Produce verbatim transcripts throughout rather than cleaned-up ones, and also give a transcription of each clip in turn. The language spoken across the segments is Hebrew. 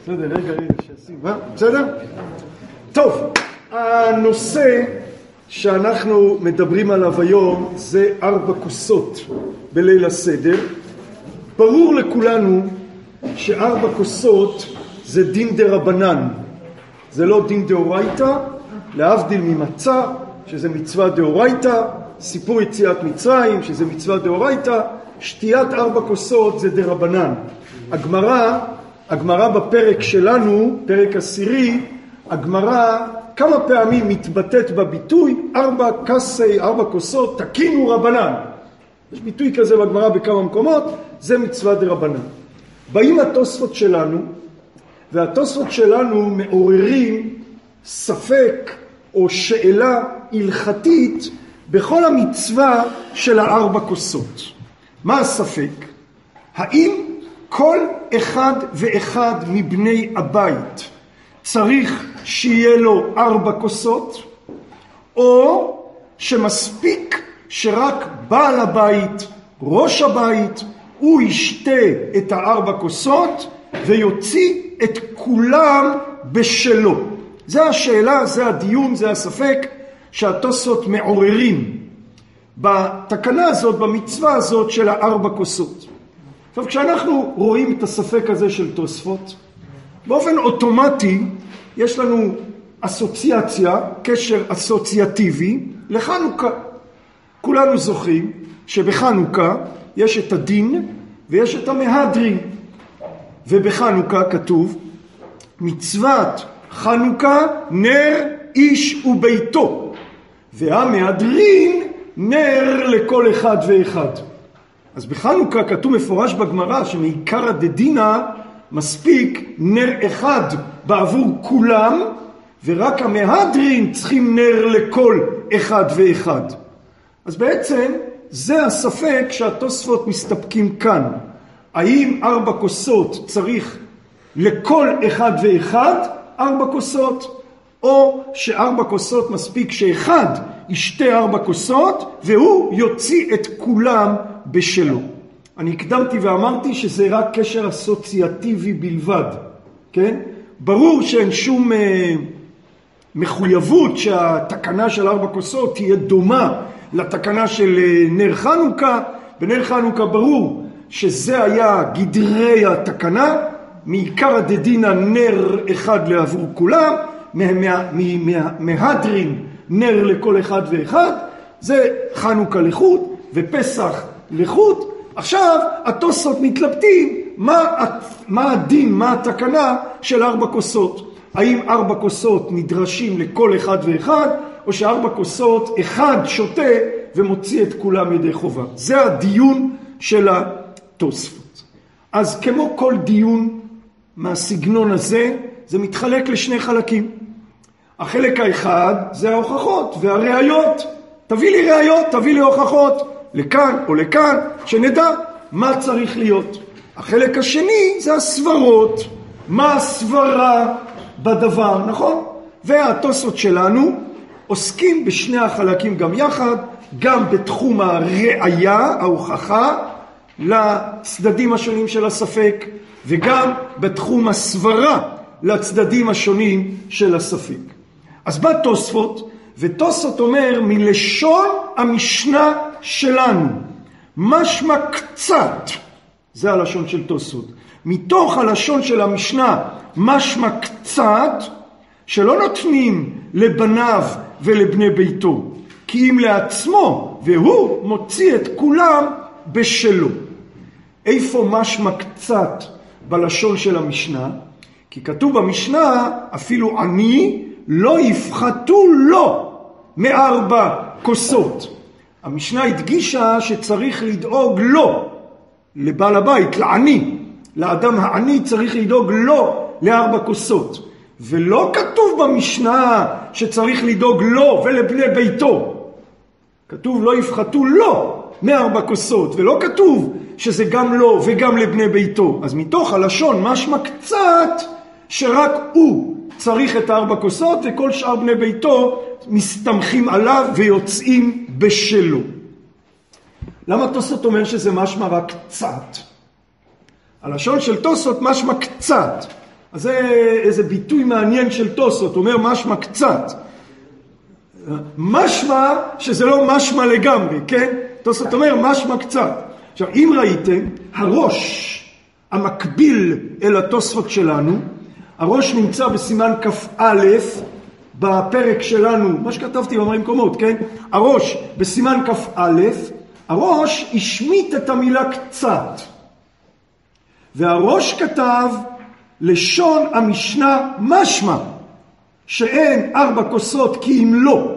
בסדר, רגע, רגע, שעשים, מה? בסדר? טוב, הנושא שאנחנו מדברים עליו היום זה ארבע כוסות בליל הסדר. ברור לכולנו שארבע כוסות זה דין דרבנן, זה לא דין דאורייתא, להבדיל ממצה שזה מצווה דאורייתא, סיפור יציאת מצרים שזה מצווה דאורייתא, שתיית ארבע כוסות זה דרבנן. הגמרא, הגמרא בפרק שלנו, פרק עשירי, הגמרא כמה פעמים מתבטאת בביטוי ארבע כסי, ארבע כוסות, תקינו רבנן. יש ביטוי כזה בגמרא בכמה מקומות, זה מצווה דרבנן. באים התוספות שלנו, והתוספות שלנו מעוררים ספק או שאלה הלכתית בכל המצווה של הארבע כוסות. מה הספק? האם כל אחד ואחד מבני הבית צריך שיהיה לו ארבע כוסות, או שמספיק שרק בעל הבית, ראש הבית, הוא ישתה את הארבע כוסות ויוציא את כולם בשלו? זה השאלה, זה הדיון, זה הספק שהתוספות מעוררים בתקנה הזאת, במצווה הזאת של הארבע כוסות. עכשיו, כשאנחנו רואים את הספק הזה של תוספות, באופן אוטומטי יש לנו אסוציאציה, קשר אסוציאטיבי לחנוכה. כולנו זוכרים שבחנוכה יש את הדין ויש את המהדרין. ובחנוכה כתוב, מצוות חנוכה נר איש וביתו, והמהדרין נר לכל אחד ואחד. אז בחנוכה כתוב מפורש בגמרא שמעיקרא דדינא מספיק נר אחד בעבור כולם, ורק המהדרין צריכים נר לכל אחד ואחד. אז בעצם זה הספק שהתוספות מסתפקים כאן. האם ארבע כוסות צריך לכל אחד ואחד ארבע כוסות, או שארבע כוסות מספיק שאחד ישתה ארבע כוסות והוא יוציא את כולם בשלו? אני הקדמתי ואמרתי שזה רק קשר אסוציאטיבי בלבד, כן? ברור שאין שום אה, מחויבות שהתקנה של ארבע כוסות תהיה דומה לתקנה של אה, נר חנוכה. בנר חנוכה ברור שזה היה גדרי התקנה, מעיקרא דדינא נר אחד לעבור כולם, מהדרין נר לכל אחד ואחד, זה חנוכה לחוד ופסח לחוד. עכשיו התוספות מתלבטים מה, מה הדין, מה התקנה של ארבע כוסות. האם ארבע כוסות נדרשים לכל אחד ואחד, או שארבע כוסות אחד שותה ומוציא את כולם ידי חובה. זה הדיון של התוספות. אז כמו כל דיון מהסגנון הזה, זה מתחלק לשני חלקים. החלק האחד זה ההוכחות והראיות. תביא לי ראיות, תביא לי הוכחות, לכאן או לכאן, שנדע מה צריך להיות. החלק השני זה הסברות, מה הסברה בדבר, נכון? והתוספות שלנו עוסקים בשני החלקים גם יחד, גם בתחום הראיה, ההוכחה, לצדדים השונים של הספק, וגם בתחום הסברה לצדדים השונים של הספק. אז בא תוספות, ותוספות אומר מלשון המשנה שלנו, משמע קצת, זה הלשון של תוספות, מתוך הלשון של המשנה משמע קצת, שלא נותנים לבניו ולבני ביתו, כי אם לעצמו, והוא מוציא את כולם בשלו. איפה משמע קצת בלשון של המשנה? כי כתוב במשנה, אפילו עני לא יפחתו לו מארבע כוסות. המשנה הדגישה שצריך לדאוג לו, לבעל הבית, לעני. לאדם העני צריך לדאוג לו לארבע כוסות. ולא כתוב במשנה שצריך לדאוג לו ולבני ביתו. כתוב לא יפחתו לו מארבע כוסות, ולא כתוב שזה גם לו וגם לבני ביתו. אז מתוך הלשון משמע קצת שרק הוא צריך את הארבע כוסות, וכל שאר בני ביתו מסתמכים עליו ויוצאים בשלו. למה תוספות אומר שזה משמע רק קצת? הלשון של תוספות משמע קצת. אז זה איזה ביטוי מעניין של תוספות, אומר משמע קצת. משמע שזה לא משמע לגמרי, כן? תוספות אומר משמע קצת. עכשיו, אם ראיתם, הראש המקביל אל התוספות שלנו, הראש נמצא בסימן כ"א בפרק שלנו, מה שכתבתי במראים קומות, כן? הראש בסימן כ"א, הראש השמיט את המילה קצת. והראש כתב לשון המשנה משמע, שאין ארבע כוסות כי אם לא.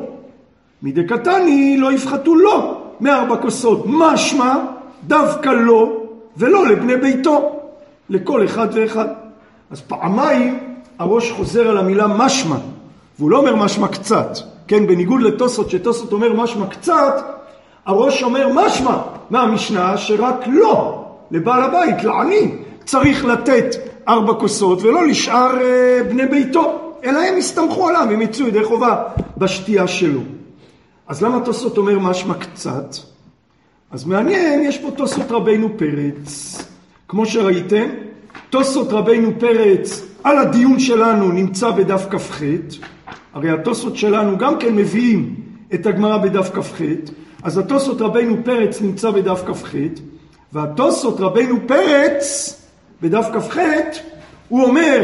מדקתני לא יפחתו לא מארבע כוסות. משמע דווקא לא ולא לבני ביתו, לכל אחד ואחד. אז פעמיים הראש חוזר על המילה משמע, והוא לא אומר משמע קצת, כן? בניגוד לתוספות, שתוספות אומר משמע קצת, הראש אומר משמע מהמשנה שרק לא לבעל הבית, לעני, צריך לתת ארבע כוסות ולא לשאר אה, בני ביתו, אלא הם הסתמכו עליו, הם יצאו ידי חובה בשתייה שלו. אז למה תוספות אומר משמע קצת? אז מעניין, יש פה תוספות רבינו פרץ. כמו שראיתם, תוספות רבינו פרץ על הדיון שלנו נמצא בדף כ"ח. הרי התוספות שלנו גם כן מביאים את הגמרא בדף כ"ח. אז התוספות רבינו פרץ נמצא בדף כ"ח, והתוספות רבינו פרץ בדף כ"ח הוא אומר,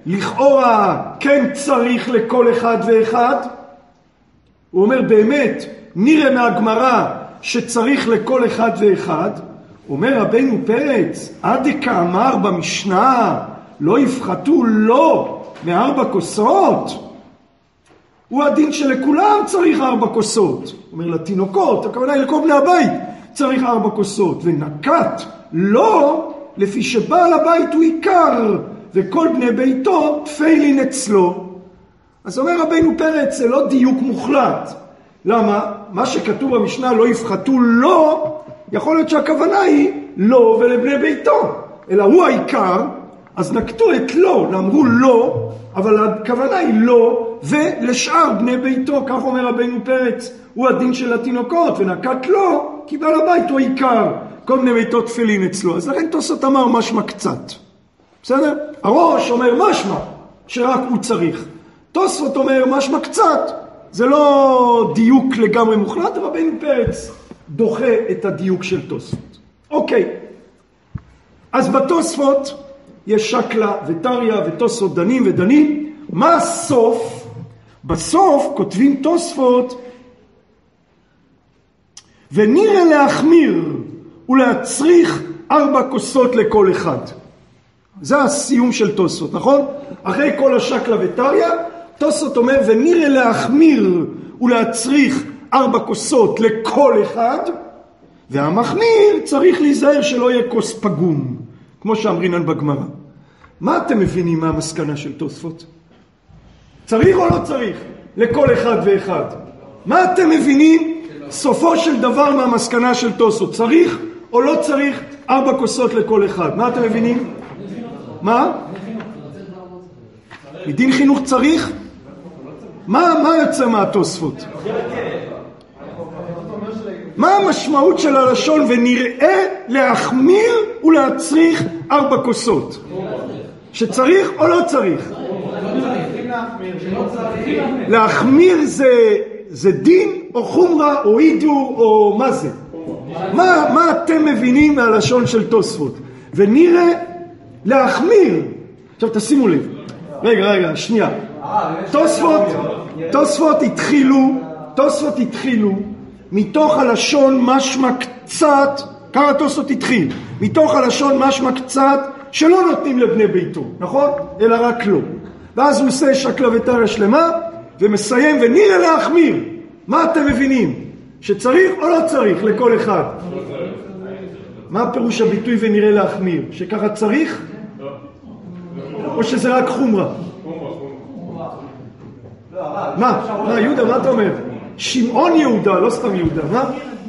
לכאורה כן צריך לכל אחד ואחד. הוא אומר באמת, נראה מהגמרא שצריך לכל אחד ואחד. אומר רבינו פרץ, עד כאמר במשנה, לא יפחתו לא מארבע כוסות. הוא הדין שלכולם צריך ארבע כוסות. אומר לתינוקות, הכוונה היא לכל בני הבית, צריך ארבע כוסות. ונקט לא, לפי שבעל הבית הוא עיקר, וכל בני ביתו תפילין אצלו. אז אומר רבינו פרץ, זה לא דיוק מוחלט. למה? מה שכתוב במשנה לא יפחתו לא, יכול להיות שהכוונה היא לא ולבני ביתו, אלא הוא העיקר, אז נקטו את לא, אמרו לא, אבל הכוונה היא לא ולשאר בני ביתו, כך אומר רבינו פרץ, הוא הדין של התינוקות, ונקט לא, כי בעל הבית הוא העיקר, כל בני ביתו תפילין אצלו. אז לכן תוספות אמר משמע קצת, בסדר? הראש אומר משמע שרק הוא צריך, תוספות אומר משמע קצת, זה לא דיוק לגמרי מוחלט, רבינו פרץ דוחה את הדיוק של תוספות. אוקיי, אז בתוספות יש שקלה וטריה ותוספות דנים ודנים. מה הסוף? בסוף כותבים תוספות, ונראה להחמיר ולהצריך ארבע כוסות לכל אחד. זה הסיום של תוספות, נכון? אחרי כל השקלה וטריה, תוספות אומר ונראה להחמיר ולהצריך ארבע כוסות לכל אחד, והמחמיר צריך להיזהר שלא יהיה כוס פגום, כמו שאמרינן בגמרא. מה אתם מבינים מה המסקנה של תוספות? צריך או לא צריך? לכל אחד ואחד. מה אתם מבינים סופו של דבר מהמסקנה של תוספות? צריך או לא צריך ארבע כוסות לכל אחד? מה אתם מבינים? מה? מדין חינוך צריך? מה, מה יוצא מהתוספות? מה המשמעות של הלשון ונראה להחמיר ולהצריך ארבע כוסות? שצריך או לא צריך? להחמיר זה, זה דין או חומרה או אידור או מה זה? מה, מה אתם מבינים מהלשון של תוספות? ונראה להחמיר. עכשיו תשימו לב. רגע, רגע, שנייה. תוספות, תוספות התחילו, תוספות התחילו מתוך הלשון משמע קצת, כמה תוספות התחיל? מתוך הלשון משמע קצת שלא נותנים לבני ביתו, נכון? אלא רק לא. ואז הוא עושה שקלה וטריה שלמה ומסיים ונראה להחמיר. מה אתם מבינים? שצריך או לא צריך לכל אחד? מה פירוש הביטוי ונראה להחמיר? שככה צריך? או שזה רק חומרה? מה? מה, יהודה, מה אתה אומר? שמעון יהודה, לא סתם יהודה, מה?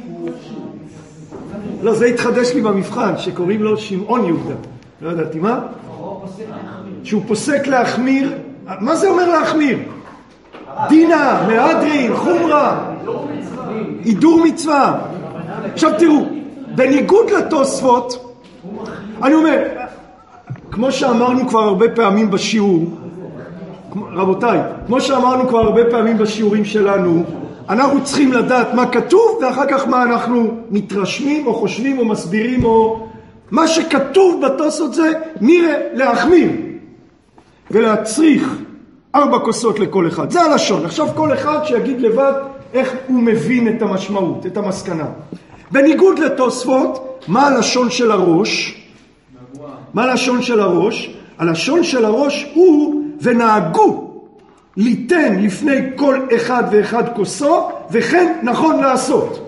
לא, זה התחדש לי במבחן, שקוראים לו שמעון יהודה. לא ידעתי, מה? שהוא פוסק להחמיר. מה זה אומר להחמיר? דינה, מהדרין, חומרה, הידור מצווה. עכשיו תראו, בניגוד לתוספות, אני אומר, כמו שאמרנו כבר הרבה פעמים בשיעור, רבותיי, כמו שאמרנו כבר הרבה פעמים בשיעורים שלנו, אנחנו צריכים לדעת מה כתוב ואחר כך מה אנחנו מתרשמים או חושבים או מסבירים, או מה שכתוב בתוספות זה נראה להחמיר ולהצריך ארבע כוסות לכל אחד. זה הלשון. עכשיו כל אחד שיגיד לבד איך הוא מבין את המשמעות, את המסקנה. בניגוד לתוספות, מה הלשון של הראש? מה הלשון של הראש? הלשון של הראש הוא ונהגו ליתן לפני כל אחד ואחד כוסו, וכן נכון לעשות.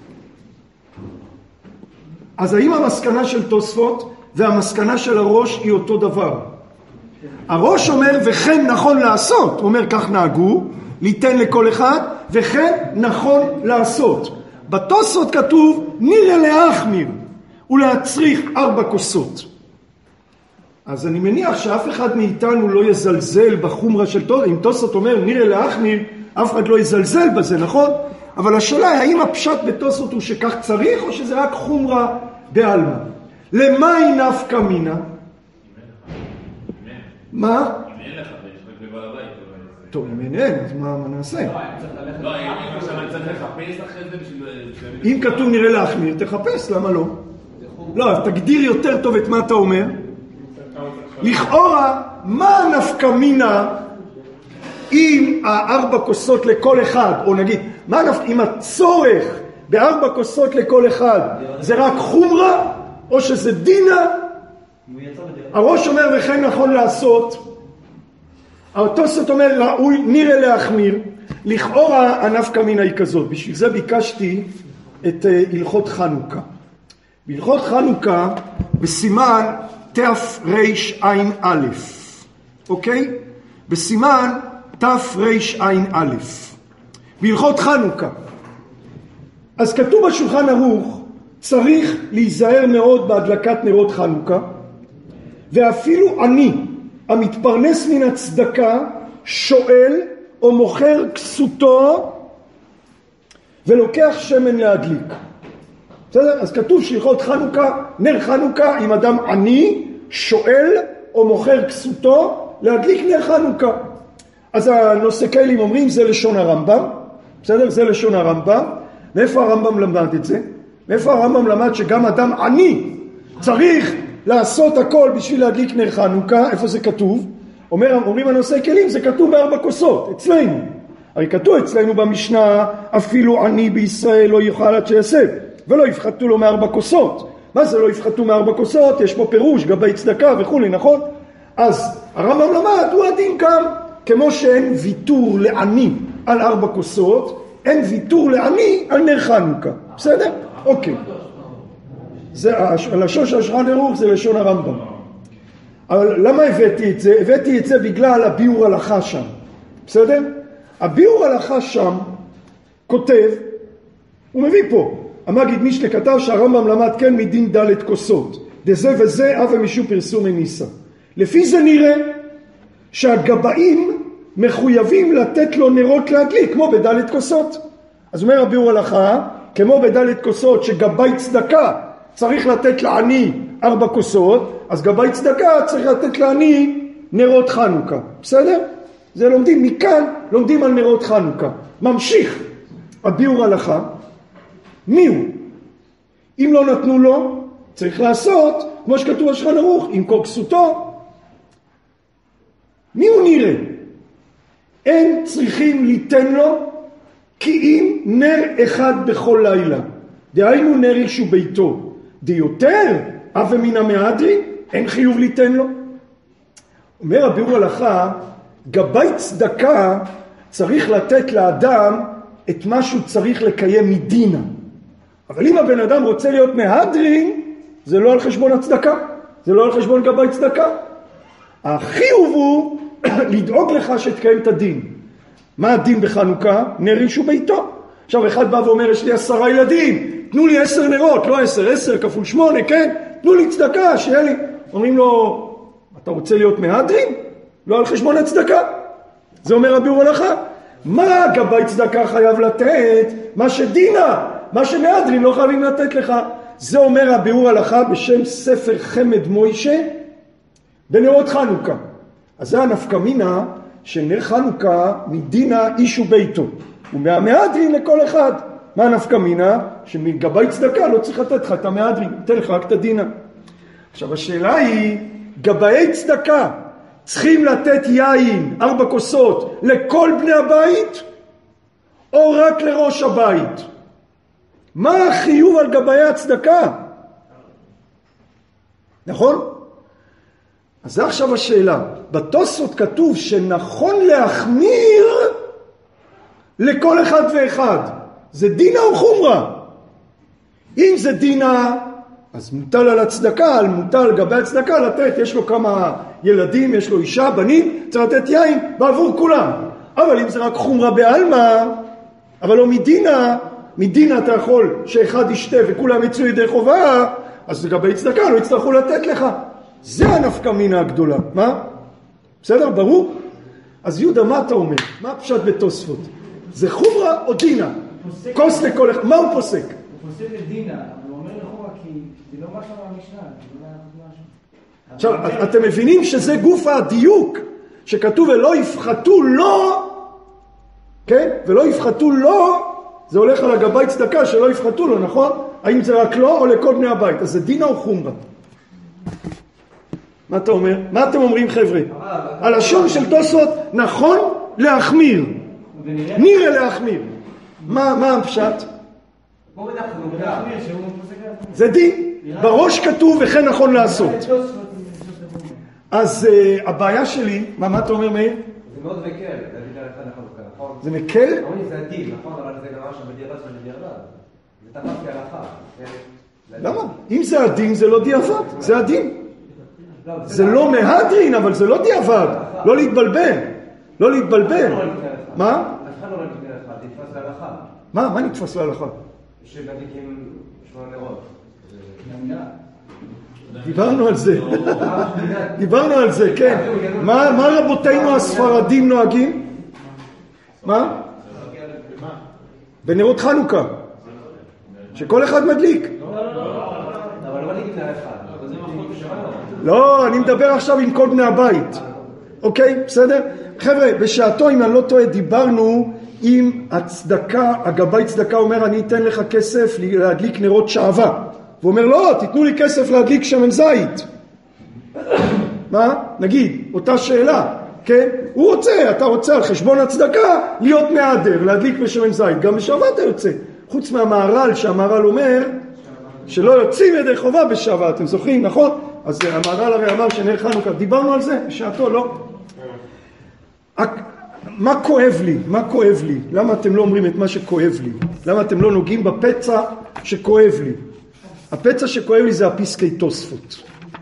אז האם המסקנה של תוספות והמסקנה של הראש היא אותו דבר? הראש אומר וכן נכון לעשות, הוא אומר כך נהגו, ליתן לכל אחד, וכן נכון לעשות. בתוספות כתוב נראה להחמיר ולהצריך ארבע כוסות. אז אני מניח שאף אחד מאיתנו לא יזלזל בחומרה של תוספות. אם תוספות אומר נראה להחמיר, אף אחד לא יזלזל בזה, נכון? אבל השאלה היא האם הפשט בתוספות הוא שכך צריך, או שזה רק חומרה בעלמא? למה היא נפקא מינה? מה? אם אין לך, יש רק בבעל הבית. טוב, אם אין, אז מה נעשה? לא, אם עכשיו אני צריך לחפש אחרי זה בשביל... אם כתוב נראה להחמיר, תחפש, למה לא? לא, אז תגדיר יותר טוב את מה אתה אומר. לכאורה, מה נפקא מינה אם הארבע כוסות לכל אחד, או נגיד, מה נפקא, אם הצורך בארבע כוסות לכל אחד זה רק חומרה, או שזה דינה? הראש אומר וכן נכון לעשות, התוספות אומר ראוי נראה להחמיר. לכאורה הנפקא מינה היא כזאת. בשביל זה ביקשתי את הלכות חנוכה. בהלכות חנוכה בסימן תרע"א, אוקיי? בסימן תרע"א, בהלכות חנוכה. אז כתוב בשולחן ערוך, צריך להיזהר מאוד בהדלקת נרות חנוכה, ואפילו אני המתפרנס מן הצדקה שואל או מוכר כסותו ולוקח שמן להדליק. בסדר? אז כתוב שהלכות חנוכה, נר חנוכה, אם אדם עני שואל או מוכר כסותו להדליק נר חנוכה. אז הנושא כלים אומרים זה לשון הרמב"ם, בסדר? זה לשון הרמב"ם. מאיפה הרמב"ם למד את זה? מאיפה הרמב"ם למד שגם אדם עני צריך לעשות הכל בשביל להדליק נר חנוכה? איפה זה כתוב? אומר, אומרים הנושא כלים, זה כתוב בארבע כוסות, אצלנו. הרי כתוב אצלנו במשנה, אפילו עני בישראל לא יאכל עד שיסב, ולא יפחתו לו מארבע כוסות. מה זה לא יפחתו מארבע כוסות? יש פה פירוש, גבי צדקה וכו', נכון? אז הרמב"ם למד, הוא הדין גם, כמו שאין ויתור לעני על ארבע כוסות, אין ויתור לעני על נר חנוכה. בסדר? אוקיי. זה, הלשון של השולחן ערוך זה לשון הרמב"ם. אבל למה הבאתי את זה? הבאתי את זה בגלל הביאור הלכה שם. בסדר? הביאור הלכה שם כותב, הוא מביא פה, המגיד משנה כתב שהרמב"ם למד כן מדין ד' כוסות, דזה וזה אב משום פרסום מניסה. לפי זה נראה שהגבאים מחויבים לתת לו נרות להדליק, כמו בד' כוסות. אז אומר הביאור הלכה, כמו בד' כוסות שגבאי צדקה צריך לתת לעני ארבע כוסות, אז גבאי צדקה צריך לתת לעני נרות חנוכה. בסדר? זה לומדים מכאן, לומדים על נרות חנוכה. ממשיך הביאור הלכה, מי הוא? אם לא נתנו לו, צריך לעשות, כמו שכתוב בשולחן ערוך, עם כל כסותו. מי הוא נראה? אין צריכים ליתן לו כי אם נר אחד בכל לילה. דהיינו נר איש וביתו. דיותר, אף מן המהדרין, אין חיוב ליתן לו. אומר הביאור הלכה, גבאי צדקה צריך לתת לאדם את מה שהוא צריך לקיים מדינה. אבל אם הבן אדם רוצה להיות מהדרין, זה לא על חשבון הצדקה, זה לא על חשבון גבאי צדקה. החיוב הוא לדאוג לך שתקיים את הדין. מה הדין בחנוכה? נר איש וביתו. עכשיו אחד בא ואומר, יש לי עשרה ילדים, תנו לי עשר נרות, לא עשר, עשר כפול שמונה, כן? תנו לי צדקה, שיהיה לי. אומרים לו, אתה רוצה להיות מהדרין? לא על חשבון הצדקה. זה אומר הביאור הלכה. מה גבאי צדקה חייב לתת? מה שדינה, מה שמהדרין לא חייבים לתת לך. זה אומר הביאור הלכה בשם ספר חמד מוישה, בנרות חנוכה. אז זה הנפקא מינה של נר חנוכה מדינה איש וביתו, ומהמהדרין לכל אחד. מה הנפקא מינה? שמגבי צדקה לא צריך לתת לך את המהדרין, נתן לך רק את הדינה. עכשיו השאלה היא, גבאי צדקה צריכים לתת יין, ארבע כוסות, לכל בני הבית, או רק לראש הבית? מה החיוב על גבאי הצדקה? נכון? אז זה עכשיו השאלה. בתוספות כתוב שנכון להחמיר לכל אחד ואחד. זה דינה או חומרה? אם זה דינה, אז מוטל על הצדקה, מוטל על גבי הצדקה לתת, יש לו כמה ילדים, יש לו אישה, בנים, צריך לתת יין בעבור כולם. אבל אם זה רק חומרה בעלמא, אבל לא מדינה, מדינה אתה יכול שאחד ישתה וכולם יצאו ידי חובה, אז לגבי צדקה לא יצטרכו לתת לך. זה הנפקא מינה הגדולה. מה? בסדר? ברור? אז יהודה, מה אתה אומר? מה הפשט בתוספות? זה חומרה או דינה? כוס לכל אחד. מה הוא פוסק? הוא פוסק לדינה, אבל הוא אומר לחומרה כי זה לא משהו מהמשנה. עכשיו, אתם מבינים שזה גוף הדיוק, שכתוב ולא יפחתו לו, כן? ולא יפחתו לו, זה הולך על הגבי צדקה שלא יפחתו לו, נכון? האם זה רק לו או לכל בני הבית? אז זה דינה או חומרה? מה אתה אומר? מה אתם אומרים חבר'ה? הלשון של תוספות נכון להחמיר, נראה להחמיר. מה, מה הפשט? זה דין. בראש כתוב וכן נכון לעשות. אז uh, הבעיה שלי, מה, מה אתה אומר מאיר? זה מאוד מקל, להגיד על אחד החלוקה, נכון? זה מקל? אומרים זה הדין, נכון? אבל זה דבר שבדיעבד שבדיעבד. זה תפס כהלכה. למה? אם זה הדין זה לא דיעבד, זה הדין. זה לא מהדרין, אבל זה לא דיעבד. לא להתבלבל. לא להתבלבל. מה? אף אחד לא נתפס להלכה, תתפס להלכה. מה? מה נתפס להלכה? שמדליקים שמונה נרות. דיברנו על זה. דיברנו על זה, כן. מה, מה רבותינו הספרדים נוהגים? מה? בנרות חנוכה. שכל אחד מדליק. אבל לא מדליקים נר אחד. לא, אני מדבר עכשיו עם כל בני הבית. אוקיי? בסדר? חבר'ה, בשעתו, אם אני לא טועה, דיברנו עם הצדקה, הגבי צדקה אומר, אני אתן לך כסף להדליק נרות שעבה. הוא אומר, לא, תיתנו לי כסף להדליק שמן זית. מה? נגיד, אותה שאלה, כן? הוא רוצה, אתה רוצה על חשבון הצדקה להיות מעדר, להדליק בשמן זית. גם בשעבה אתה יוצא. חוץ מהמהר"ל, שהמהר"ל אומר שלא יוצאים ידי חובה בשעבה, אתם זוכרים, נכון? אז המהר"ל הרי אמר שנר חנוכה, דיברנו על זה בשעתו, לא? מה כואב לי? מה כואב לי? למה אתם לא אומרים את מה שכואב לי? למה אתם לא נוגעים בפצע שכואב לי? הפצע שכואב לי זה הפסקי תוספות.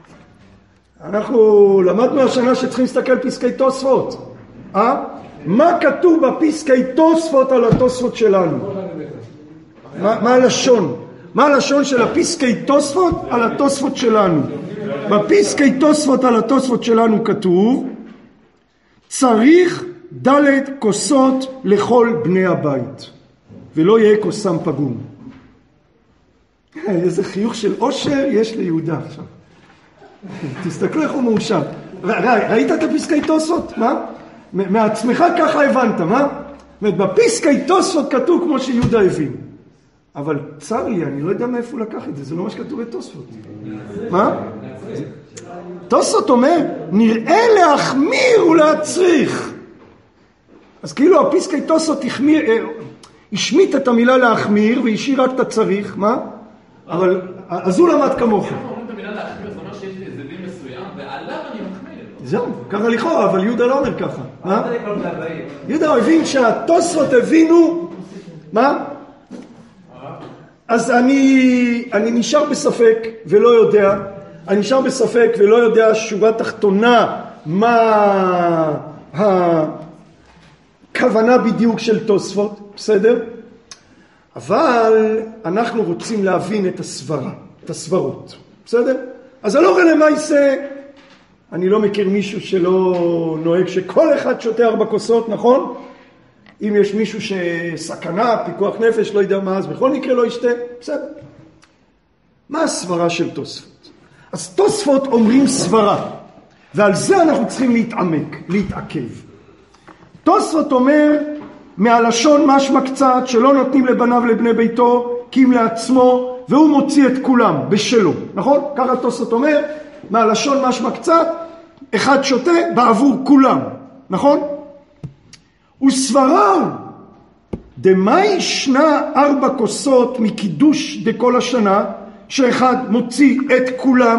אנחנו למדנו השנה שצריכים להסתכל פסקי תוספות. אה? מה כתוב בפסקי תוספות על התוספות שלנו? מה, מה הלשון? מה הלשון של הפסקי תוספות על התוספות שלנו? בפסקי תוספות על התוספות שלנו כתוב, צריך דלת כוסות לכל בני הבית, ולא יהיה כוסם פגום. איזה חיוך של עושר יש ליהודה עכשיו. תסתכלו איך הוא מאושר. ראית את הפסקי תוספות? מה? מעצמך ככה הבנת, מה? בפסקי תוספות כתוב כמו שיהודה הבין. אבל צר לי, אני לא יודע מאיפה הוא לקח את זה, זה לא מה שכתוב בתוספות. מה? תוספות אומר, נראה להחמיר ולהצריך. אז כאילו הפסקי תוספות השמיט את המילה להחמיר והשאיר רק את הצריך, מה? אבל, אז הוא למד כמוך. אנחנו אומרים את המילה להחמיר, זאת אומרת שיש לי איזה דין מסוים, ועליו אני מחמיר. זהו, ככה לכאורה, אבל יהודה לא אומר ככה. מה? יהודה הבין שהתוספות הבינו, מה? אז אני, אני נשאר בספק ולא יודע, אני נשאר בספק ולא יודע שורה תחתונה מה הכוונה בדיוק של תוספות, בסדר? אבל אנחנו רוצים להבין את הסברה, את הסברות, בסדר? אז הלא ראה למעשה, אני לא מכיר מישהו שלא נוהג שכל אחד שותה ארבע כוסות, נכון? אם יש מישהו שסכנה, פיקוח נפש, לא יודע מה, אז בכל מקרה לא ישתה, בסדר. מה הסברה של תוספות? אז תוספות אומרים סברה, ועל זה אנחנו צריכים להתעמק, להתעכב. תוספות אומר, מהלשון משמע קצת, שלא נותנים לבניו לבני ביתו, כי אם לעצמו, והוא מוציא את כולם בשלו, נכון? ככה תוספות אומר, מהלשון משמע קצת, אחד שותה בעבור כולם, נכון? וסברה הוא, דמה ישנה ארבע כוסות מקידוש דכל השנה, שאחד מוציא את כולם.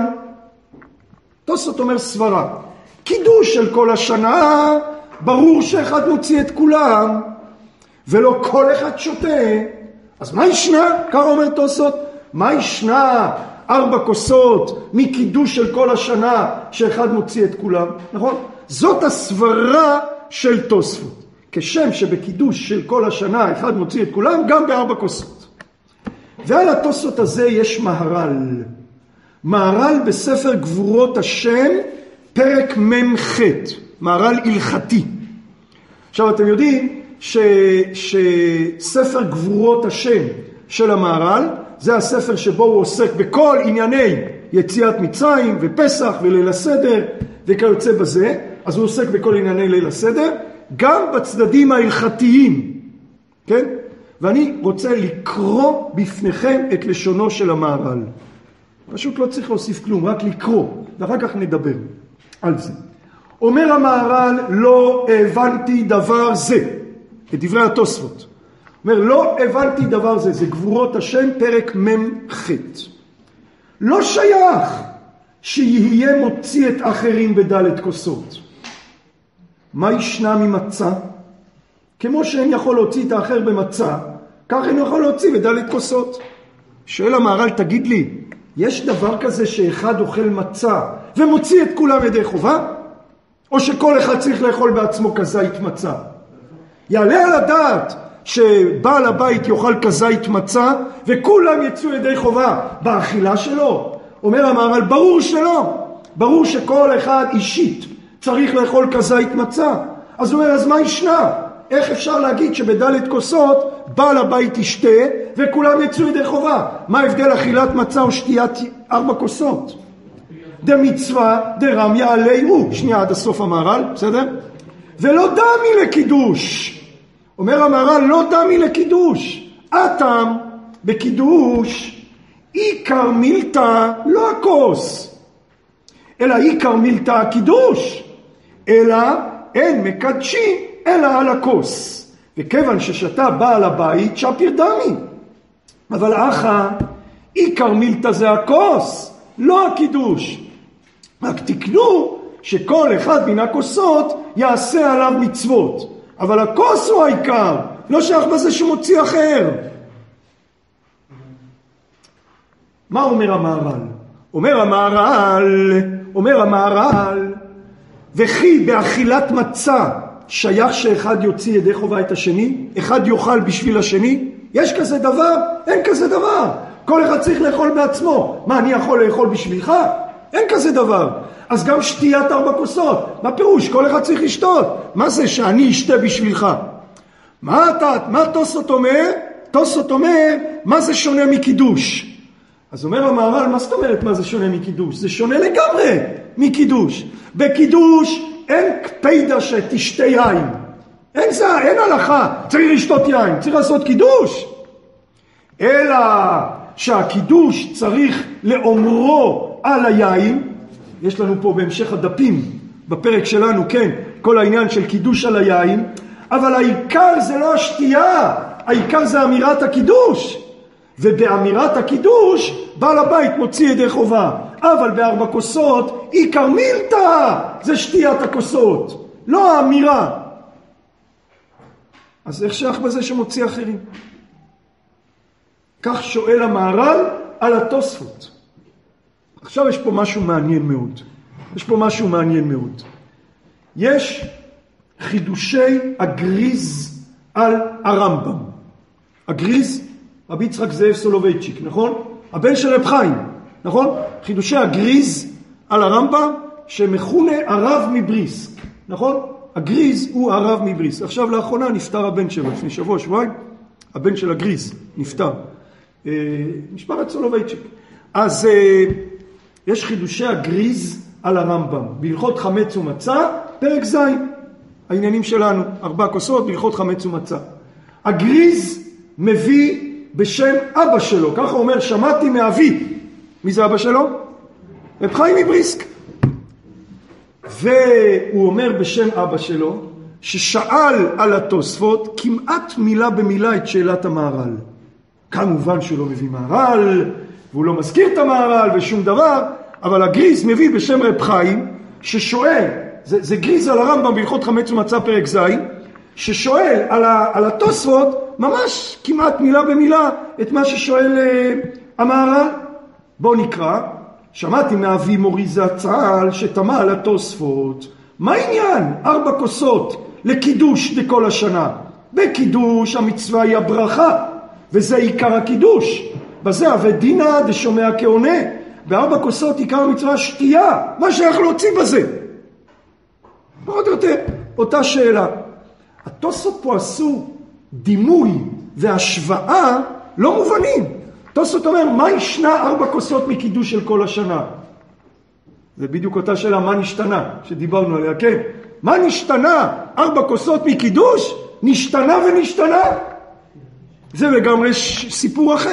תוספות אומר סברה, קידוש של כל השנה, ברור שאחד מוציא את כולם, ולא כל אחד שותה. אז מה ישנה? כך אומר תוספות, מה ישנה ארבע כוסות מקידוש של כל השנה, שאחד מוציא את כולם, נכון? זאת הסברה של תוספות. כשם שבקידוש של כל השנה אחד מוציא את כולם, גם בארבע כוסות. ועל התוספות הזה יש מהר"ל. מהר"ל בספר גבורות השם, פרק ממ"ח, מהר"ל הלכתי. עכשיו אתם יודעים ש... שספר גבורות השם של המהר"ל, זה הספר שבו הוא עוסק בכל ענייני יציאת מצרים ופסח וליל הסדר וכיוצא בזה, אז הוא עוסק בכל ענייני ליל הסדר, גם בצדדים ההלכתיים, כן? ואני רוצה לקרוא בפניכם את לשונו של המהר"ל. פשוט לא צריך להוסיף כלום, רק לקרוא, ואחר כך נדבר על זה. אומר המהר"ל, לא הבנתי דבר זה, את דברי התוספות. אומר, לא הבנתי דבר זה, זה גבורות השם, פרק ממ"ח. לא שייך שיהיה מוציא את אחרים בדלת כוסות. מה ישנה ממצה? כמו שאין יכול להוציא את האחר במצה, כך אין יכול להוציא בדלת כוסות. שואל המהר"ל, תגיד לי, יש דבר כזה שאחד אוכל מצה ומוציא את כולם ידי חובה? או שכל אחד צריך לאכול בעצמו כזית מצה? יעלה על הדעת שבעל הבית יאכל כזית מצה וכולם יצאו ידי חובה באכילה שלו? אומר המהר"ל, ברור שלא. ברור שכל אחד אישית צריך לאכול כזית מצה. אז הוא אומר, אז מה ישנה? איך אפשר להגיד שבדלת כוסות בעל הבית ישתה וכולם יצאו ידי חובה? מה ההבדל אכילת מצה או שתיית ארבע כוסות? דמצווה דרמיה עלי הוא. שנייה עד הסוף המהר"ל, בסדר? ולא דמי לקידוש. אומר המהר"ל, לא דמי לקידוש. אטם בקידוש עיקר מילתא, לא הכוס, אלא עיקר מילתא הקידוש, אלא אין מקדשי אלא על הכוס. וכיוון ששתה בעל הבית שפיר דמי. אבל אחא עיקר מילתא זה הכוס, לא הקידוש. רק תקנו שכל אחד מן הכוסות יעשה עליו מצוות, אבל הכוס הוא העיקר, לא שייך בזה שמוציא אחר. מה אומר המהר"ל? אומר המהר"ל, אומר המהר"ל, וכי באכילת מצה שייך שאחד יוציא ידי חובה את השני? אחד יאכל בשביל השני? יש כזה דבר? אין כזה דבר. כל אחד צריך לאכול בעצמו. מה, אני יכול לאכול בשבילך? אין כזה דבר. אז גם שתיית ארבע כוסות. מה פירוש? כל אחד צריך לשתות. מה זה שאני אשתה בשבילך? מה אתה, מה תוספות אומר? תוספות אומר, מה זה שונה מקידוש? אז אומר המהר"ל, מה זאת אומרת מה זה שונה מקידוש? זה שונה לגמרי מקידוש. בקידוש אין קפידה שתשתה יין. אין זה, אין הלכה. צריך לשתות יין, צריך לעשות קידוש. אלא שהקידוש צריך לאומרו על היין. יש לנו פה בהמשך הדפים, בפרק שלנו, כן, כל העניין של קידוש על היין. אבל העיקר זה לא השתייה, העיקר זה אמירת הקידוש. ובאמירת הקידוש בעל הבית מוציא ידי חובה, אבל בארבע כוסות עיקר מילתא זה שתיית הכוסות, לא האמירה. אז איך שייך בזה שמוציא אחרים? כך שואל המהר"ל על התוספות. עכשיו יש פה משהו מעניין מאוד. יש פה משהו מעניין מאוד. יש חידושי הגריז על הרמב"ם. הגריז, רבי יצחק זאב סולובייצ'יק, נכון? הבן של רב חיים, נכון? חידושי הגריז על הרמב"ם שמכונה הרב מבריסק, נכון? הגריז הוא הרב מבריסק. עכשיו לאחרונה נפטר הבן שלו, לפני שבוע, שבועיים, הבן של הגריז נפטר. משפחת סולובייצ'יק. אז יש חידושי הגריז על הרמב"ם, בהלכות חמץ ומצה, פרק ז', העניינים שלנו, ארבע כוסות, בהלכות חמץ ומצה. הגריז מביא בשם אבא שלו, ככה אומר, שמעתי מאבי. מי זה אבא שלו? רב חיים מבריסק. והוא אומר בשם אבא שלו, ששאל על התוספות כמעט מילה במילה את שאלת המהר"ל. כמובן שהוא לא מביא מהר"ל, והוא לא מזכיר את המהר"ל ושום דבר, אבל הגריז מביא בשם רב חיים, ששואל, זה, זה גריז על הרמב"ם בהלכות חמץ ומצה פרק ז', ששואל על, ה, על התוספות, ממש כמעט מילה במילה, את מה ששואל uh, המהר"ל. בואו נקרא, שמעתי מאבי מורי זצ"ל שתמה על התוספות, מה העניין? ארבע כוסות לקידוש לכל השנה. בקידוש המצווה היא הברכה, וזה עיקר הקידוש. בזה ודינא דשומע כעונה. בארבע כוסות עיקר המצווה שתייה. מה שייך להוציא בזה? פחות או יותר, אותה שאלה. התוספות פה עשו דימוי והשוואה לא מובנים. תוספות אומר, מה ישנה ארבע כוסות מקידוש של כל השנה? זה בדיוק אותה שאלה, מה נשתנה, שדיברנו עליה, כן? מה נשתנה? ארבע כוסות מקידוש? נשתנה ונשתנה? זה לגמרי סיפור אחר.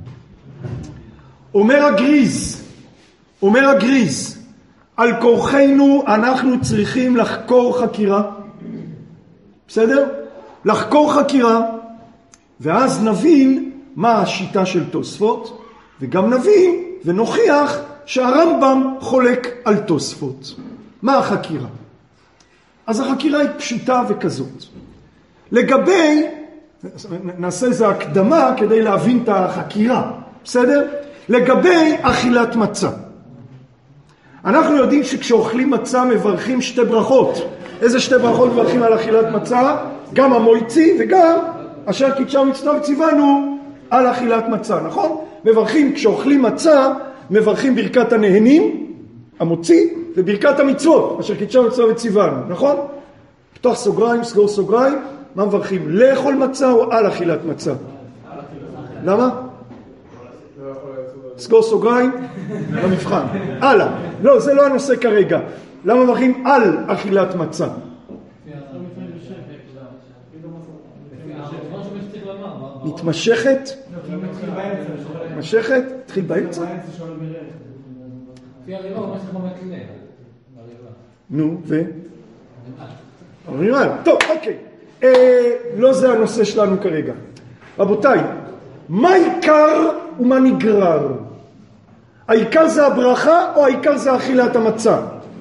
אומר הגריז, אומר הגריז, על כורחנו אנחנו צריכים לחקור חקירה. בסדר? לחקור חקירה, ואז נבין מה השיטה של תוספות, וגם נבין ונוכיח שהרמב"ם חולק על תוספות. מה החקירה? אז החקירה היא פשוטה וכזאת. לגבי, נעשה איזו הקדמה כדי להבין את החקירה, בסדר? לגבי אכילת מצה. אנחנו יודעים שכשאוכלים מצה מברכים שתי ברכות. איזה שתי ברכות מברכים על אכילת מצה? גם המויצי וגם אשר קידשה מצווה וציוונו על אכילת מצה, נכון? מברכים, כשאוכלים מצה, מברכים ברכת הנהנים, המוציא, וברכת המצוות, אשר קידשה מצווה וציוונו, נכון? פתוח סוגריים, סגור סוגריים, מה מברכים? לאכול מצה או על אכילת מצה? למה? סגור סוגריים, במבחן. הלאה. לא, זה לא הנושא כרגע. למה מברכים על אכילת מצה? מתמשכת? מתמשכת? תחיל באמצע? נו, ו? ארירל. טוב, אוקיי. לא זה הנושא שלנו כרגע. רבותיי, מה עיקר ומה נגרר? העיקר זה הברכה או העיקר זה אכילת המצה?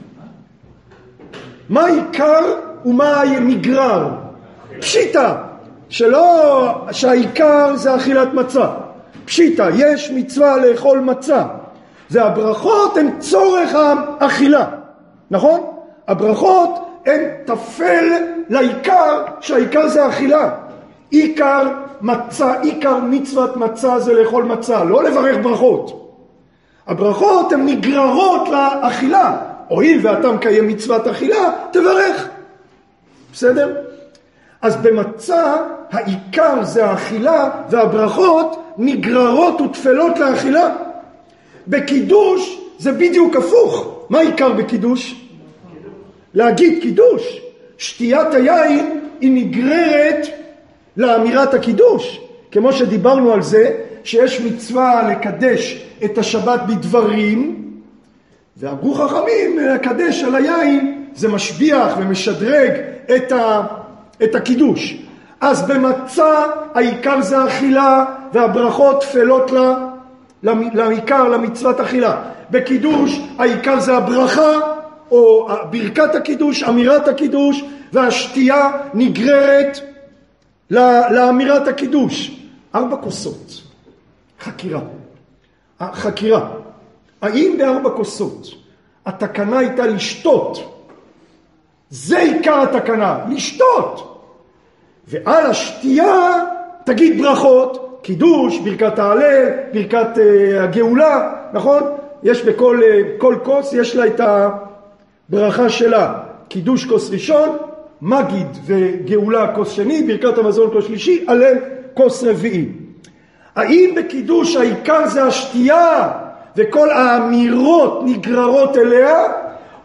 מה העיקר ומה נגרר? פשיטה, שלא, שהעיקר זה אכילת מצה. פשיטה, יש מצווה לאכול מצה. והברכות הן צורך האכילה, נכון? הברכות הן תפל לעיקר, שהעיקר זה האכילה. עיקר מצה, עיקר מצוות מצה זה לאכול מצה, לא לברך ברכות. הברכות הן נגררות לאכילה. הואיל ואתה מקיים מצוות אכילה, תברך. בסדר? אז במצה העיקר זה האכילה, והברכות נגררות ותפלות לאכילה. בקידוש זה בדיוק הפוך. מה העיקר בקידוש? להגיד קידוש. שתיית היין היא נגררת לאמירת הקידוש. כמו שדיברנו על זה, שיש מצווה לקדש את השבת בדברים, ואמרו חכמים, לקדש על היין זה משביח ומשדרג את, ה, את הקידוש. אז במצה העיקר זה האכילה, והברכות תפלות לה, לעיקר, למצוות אכילה. בקידוש העיקר זה הברכה, או ברכת הקידוש, אמירת הקידוש, והשתייה נגררת לאמירת הקידוש. ארבע כוסות. חקירה. חקירה. האם בארבע כוסות התקנה הייתה לשתות? זה עיקר התקנה, לשתות. ועל השתייה תגיד ברכות, קידוש, ברכת ההלל, ברכת uh, הגאולה, נכון? יש בכל uh, כל כוס, יש לה את הברכה שלה. קידוש כוס ראשון, מגיד וגאולה כוס שני, ברכת המזון כוס שלישי, הלל כוס רביעי. האם בקידוש העיקר זה השתייה וכל האמירות נגררות אליה,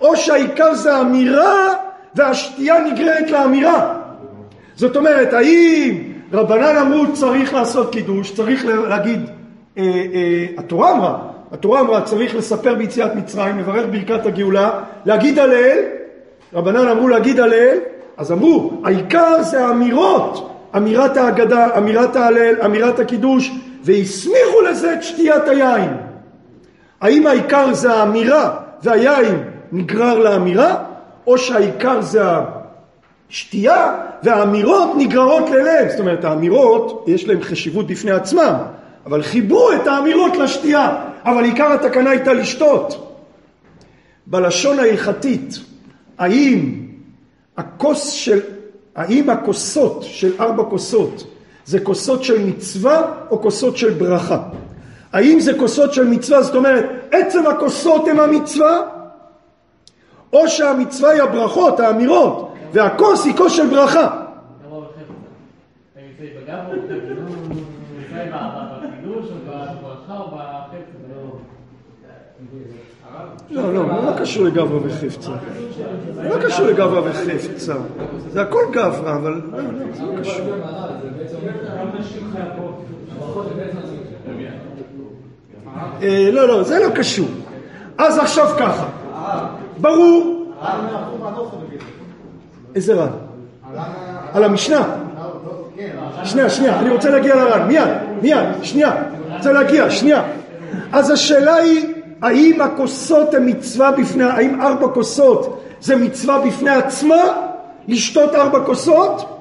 או שהעיקר זה האמירה והשתייה נגררת לאמירה. זאת אומרת, האם רבנן אמרו צריך לעשות קידוש, צריך להגיד, אה, אה, התורה אמרה, התורה אמרה צריך לספר ביציאת מצרים, לברך ברכת הגאולה, להגיד הלל, רבנן אמרו להגיד הלל, אז אמרו, העיקר זה האמירות, אמירת ההגדה, אמירת ההלל, אמירת הקידוש, והסמיכו לזה את שתיית היין. האם העיקר זה האמירה והיין נגרר לאמירה, או שהעיקר זה השתייה והאמירות נגררות ללב? זאת אומרת, האמירות יש להם חשיבות בפני עצמם, אבל חיברו את האמירות לשתייה, אבל עיקר התקנה הייתה לשתות. בלשון ההלכתית, האם הכוס של, האם הכוסות של ארבע כוסות זה כוסות של מצווה או כוסות של ברכה? האם זה כוסות של מצווה, זאת אומרת עצם הכוסות הם המצווה, או שהמצווה היא הברכות, האמירות, והכוס היא כוס של ברכה? לא, לא, לא קשור לגברא וחפצה. לא קשור לגברא וחפצה. זה הכל גברא, אבל לא, לא, זה לא קשור. לא, לא, זה לא קשור. אז עכשיו ככה. ברור. איזה רן? על המשנה. שנייה, שנייה, אני רוצה להגיע לרן. מיד, מיד, שנייה. רוצה להגיע, שנייה. אז השאלה היא, האם הכוסות הן מצווה בפני, האם ארבע כוסות זה מצווה בפני עצמה, לשתות ארבע כוסות,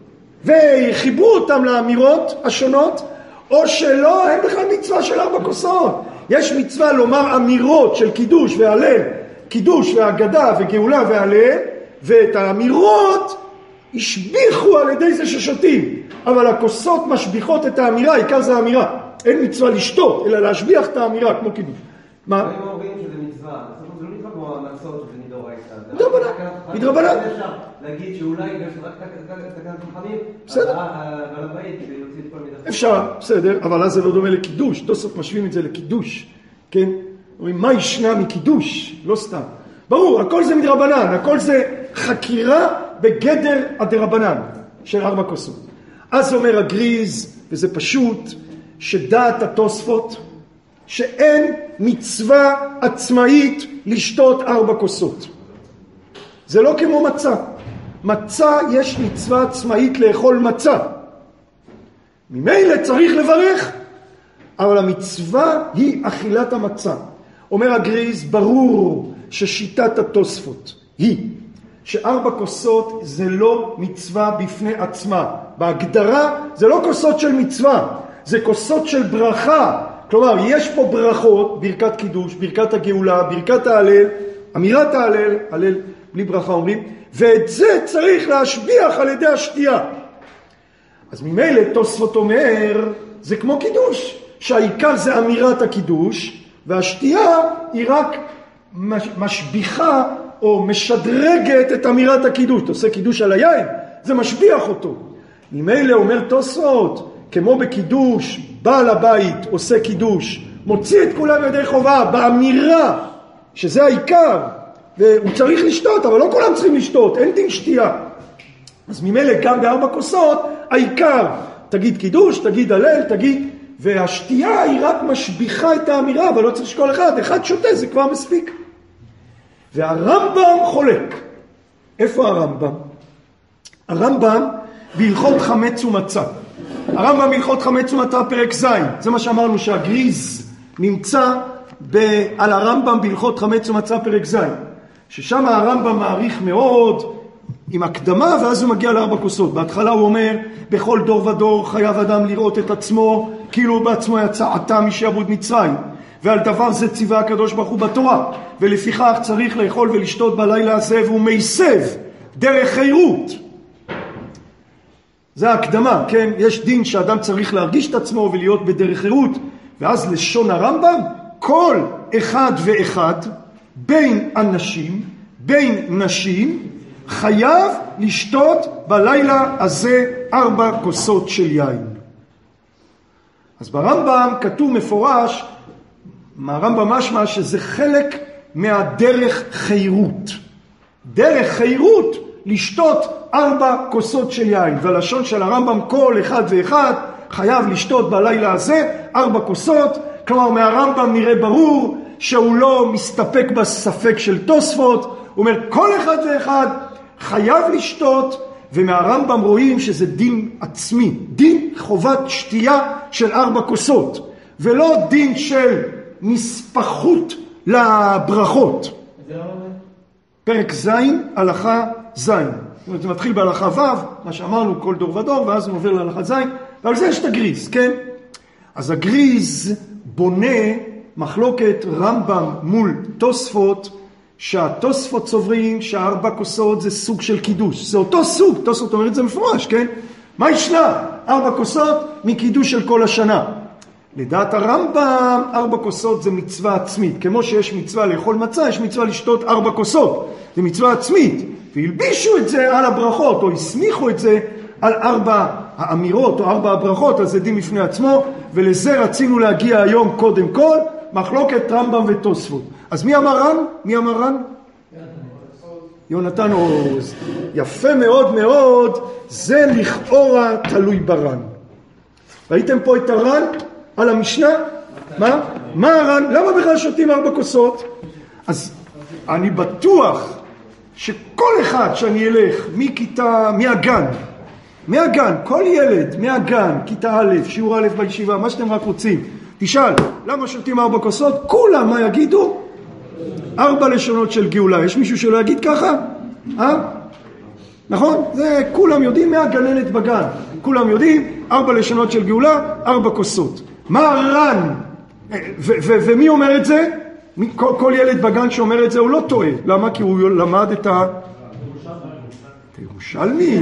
וחיברו אותם לאמירות השונות, או שלא, אין בכלל מצווה של ארבע כוסות. יש מצווה לומר אמירות של קידוש והלל, קידוש והגדה וגאולה והלל, ואת האמירות השביחו על ידי זה ששותים, אבל הכוסות משביחות את האמירה, העיקר זה האמירה. אין מצווה לשתות, אלא להשביח את האמירה, כמו קידוש. מה? הם אומרים שזה מצווה, זה לא נקרא כמו המצות שזה מדאורייתא. מדרבנן, מדרבנן. אפשר להגיד שאולי גם שרק תקנת חכמים, בסדר. אבל הבית יוציא את כל מידה. אפשר, בסדר, אבל אז זה לא דומה לקידוש, תוספות משווים את זה לקידוש, כן? אומרים, מה ישנה מקידוש? לא סתם. ברור, הכל זה מדרבנן, הכל זה חקירה בגדר הדרבנן של ארבע כוסות. אז אומר הגריז, וזה פשוט, שדעת התוספות, שאין מצווה עצמאית לשתות ארבע כוסות. זה לא כמו מצה. מצה יש מצווה עצמאית לאכול מצה. ממילא צריך לברך, אבל המצווה היא אכילת המצה. אומר הגריז, ברור ששיטת התוספות היא שארבע כוסות זה לא מצווה בפני עצמה. בהגדרה זה לא כוסות של מצווה, זה כוסות של ברכה. כלומר, יש פה ברכות, ברכת קידוש, ברכת הגאולה, ברכת ההלל, אמירת ההלל, הלל בלי ברכה אומרים, ואת זה צריך להשביח על ידי השתייה. אז ממילא תוספות אומר, זה כמו קידוש, שהעיקר זה אמירת הקידוש, והשתייה היא רק משביחה או משדרגת את אמירת הקידוש. אתה עושה קידוש על היין, זה משביח אותו. ממילא אומר תוספות, כמו בקידוש, בעל הבית עושה קידוש, מוציא את כולם ידי חובה באמירה, שזה העיקר, והוא צריך לשתות, אבל לא כולם צריכים לשתות, אין דין שתייה. אז ממילא גם בארבע כוסות, העיקר, תגיד קידוש, תגיד הלל, תגיד, והשתייה היא רק משביחה את האמירה, אבל לא צריך שכל אחד, אחד שותה, זה כבר מספיק. והרמב"ם חולק. איפה הרמב"ם? הרמב"ם בהלכות חמץ ומצה. הרמב"ם בהלכות חמץ ומצה פרק ז', זה מה שאמרנו שהגריז נמצא ב- על הרמב"ם בהלכות חמץ ומצה פרק ז', ששם הרמב"ם מעריך מאוד עם הקדמה, ואז הוא מגיע לארבע כוסות. בהתחלה הוא אומר, בכל דור ודור חייב אדם לראות את עצמו כאילו הוא בעצמו יצא עתה משעבוד מצרים, ועל דבר זה ציווה הקדוש ברוך הוא בתורה, ולפיכך צריך לאכול ולשתות בלילה הזה, והוא מייסב דרך חירות. זה ההקדמה, כן? יש דין שאדם צריך להרגיש את עצמו ולהיות בדרך חירות, ואז לשון הרמב"ם, כל אחד ואחד בין אנשים, בין נשים, חייב לשתות בלילה הזה ארבע כוסות של יין. אז ברמב"ם כתוב מפורש, מהרמב"ם משמע שזה חלק מהדרך חירות. דרך חירות לשתות ארבע כוסות של יין, והלשון של הרמב"ם כל אחד ואחד חייב לשתות בלילה הזה ארבע כוסות. כלומר מהרמב"ם נראה ברור שהוא לא מסתפק בספק של תוספות, הוא אומר כל אחד ואחד חייב לשתות, ומהרמב"ם רואים שזה דין עצמי, דין חובת שתייה של ארבע כוסות, ולא דין של נספחות לברכות. פרק ז' הלכה ז', זאת אומרת זה מתחיל בהלכה ו', מה שאמרנו כל דור ודור, ואז הוא עובר להלכה ז', ועל זה יש את הגריז, כן? אז הגריז בונה מחלוקת רמב"ם מול תוספות, שהתוספות סוברים שהארבע כוסות זה סוג של קידוש. זה אותו סוג, תוספות אומרת זה מפורש, כן? מה ישנה? ארבע כוסות מקידוש של כל השנה. לדעת הרמב"ם, ארבע כוסות זה מצווה עצמית. כמו שיש מצווה לאכול מצה, יש מצווה לשתות ארבע כוסות. זה מצווה עצמית. והלבישו את זה על הברכות, או הסמיכו את זה על ארבע האמירות, או ארבע הברכות, אז זה דין בפני עצמו, ולזה רצינו להגיע היום קודם כל, מחלוקת רמב"ם ותוספות. אז מי אמר רן? מי אמר רן? יונתן עוז. יפה מאוד מאוד, זה לכאורה תלוי ברן. ראיתם פה את הרן על המשנה? מה? מה הרן? למה בכלל שותים ארבע כוסות? אז אני בטוח שכל אחד שאני אלך מכיתה, מהגן, מהגן, כל ילד, מהגן, כיתה א', שיעור א' בישיבה, מה שאתם רק רוצים, תשאל, למה שותים ארבע כוסות? כולם, מה יגידו? ארבע לשונות של גאולה. יש מישהו שלא יגיד ככה? אה? נכון? זה כולם יודעים, מהגננת בגן. כולם יודעים, ארבע לשונות של גאולה, ארבע כוסות. מה רן? ומי אומר את זה? כל, כל ילד בגן שאומר את זה הוא לא טועה. למה? כי הוא למד את ה... ירושלמי.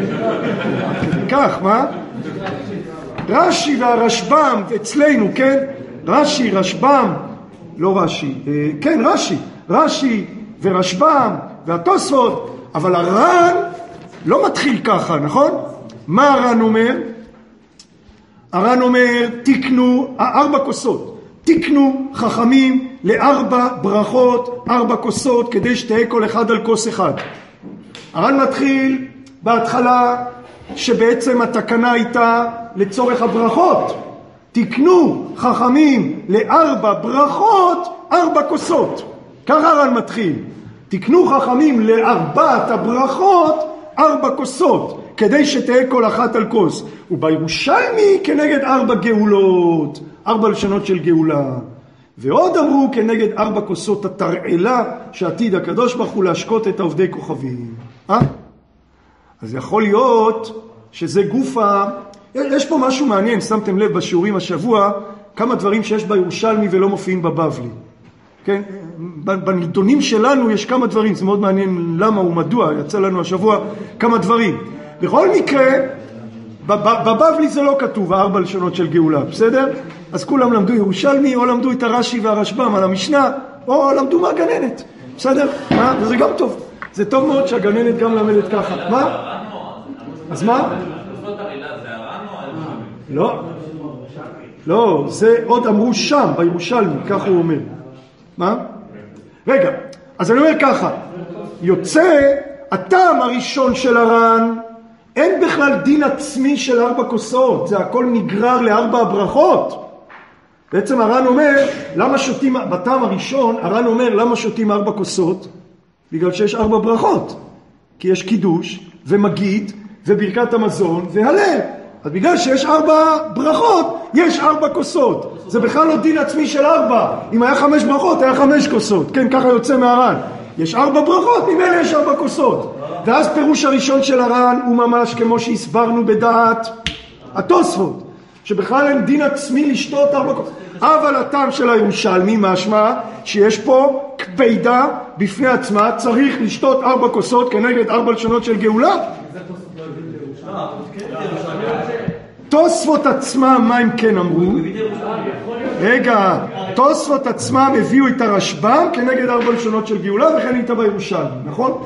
כך, מה? רש"י והרשב"ם אצלנו, כן? רש"י, רשב"ם, לא רש"י, כן, רש"י, רש"י ורשב"ם והתוספות, אבל הר"ן לא מתחיל ככה, נכון? מה הר"ן אומר? הר"ן אומר, תקנו, ארבע כוסות, תקנו חכמים לארבע ברכות, ארבע כוסות, כדי שתהיה כל אחד על כוס אחד. הר"ן מתחיל בהתחלה שבעצם התקנה הייתה לצורך הברכות. תקנו חכמים לארבע ברכות, ארבע כוסות. ככה הר"ן מתחיל. תקנו חכמים לארבעת הברכות, ארבע כוסות, כדי שתהיה כל אחת על כוס. ובירושלמי כנגד ארבע גאולות, ארבע לשונות של גאולה. ועוד אמרו כנגד ארבע כוסות התרעלה, שעתיד הקדוש ברוך הוא להשקות את עובדי כוכבים. אה? אז יכול להיות שזה גופה, יש פה משהו מעניין, שמתם לב בשיעורים השבוע, כמה דברים שיש בירושלמי ולא מופיעים בבבלי. כן? בנדונים שלנו יש כמה דברים, זה מאוד מעניין למה ומדוע, יצא לנו השבוע כמה דברים. בכל מקרה, בבבלי זה לא כתוב, הארבע לשונות של גאולה, בסדר? אז כולם למדו ירושלמי, או למדו את הרש"י והרשב"ם על המשנה, או למדו מהגננת, בסדר? מה? וזה גם טוב. זה טוב מאוד שהגננת גם למדת ככה. מה? אז מה? לא. לא, זה עוד אמרו שם, בירושלמי, ככה הוא אומר. מה? רגע, אז אני אומר ככה, יוצא הטעם הראשון של הר"ן, אין בכלל דין עצמי של ארבע כוסות, זה הכל נגרר לארבע הברכות. בעצם הר"ן אומר, למה שותים, בטעם הראשון, הר"ן אומר, למה שותים ארבע כוסות? בגלל שיש ארבע ברכות. כי יש קידוש ומגיד וברכת המזון והלל. אז בגלל שיש ארבע ברכות, יש ארבע כוסות. זה בכלל לא דין עצמי של ארבע. אם היה חמש ברכות, היה חמש כוסות. כן, ככה יוצא מהר"ן. יש ארבע ברכות, ממילא יש ארבע כוסות. ואז פירוש הראשון של הר"ן הוא ממש כמו שהסברנו בדעת התוספות. שבכלל אין דין עצמי לשתות ארבע כוסות. אבל הטעם של הירושלמי משמע שיש פה קפידה בפני עצמה, צריך לשתות ארבע כוסות כנגד ארבע לשונות של גאולה. תוספות עצמם מה הם כן אמרו? רגע, תוספות עצמם הביאו את הרשב"ם כנגד ארבע לשונות של גאולה וכן איתה בירושלמי, נכון?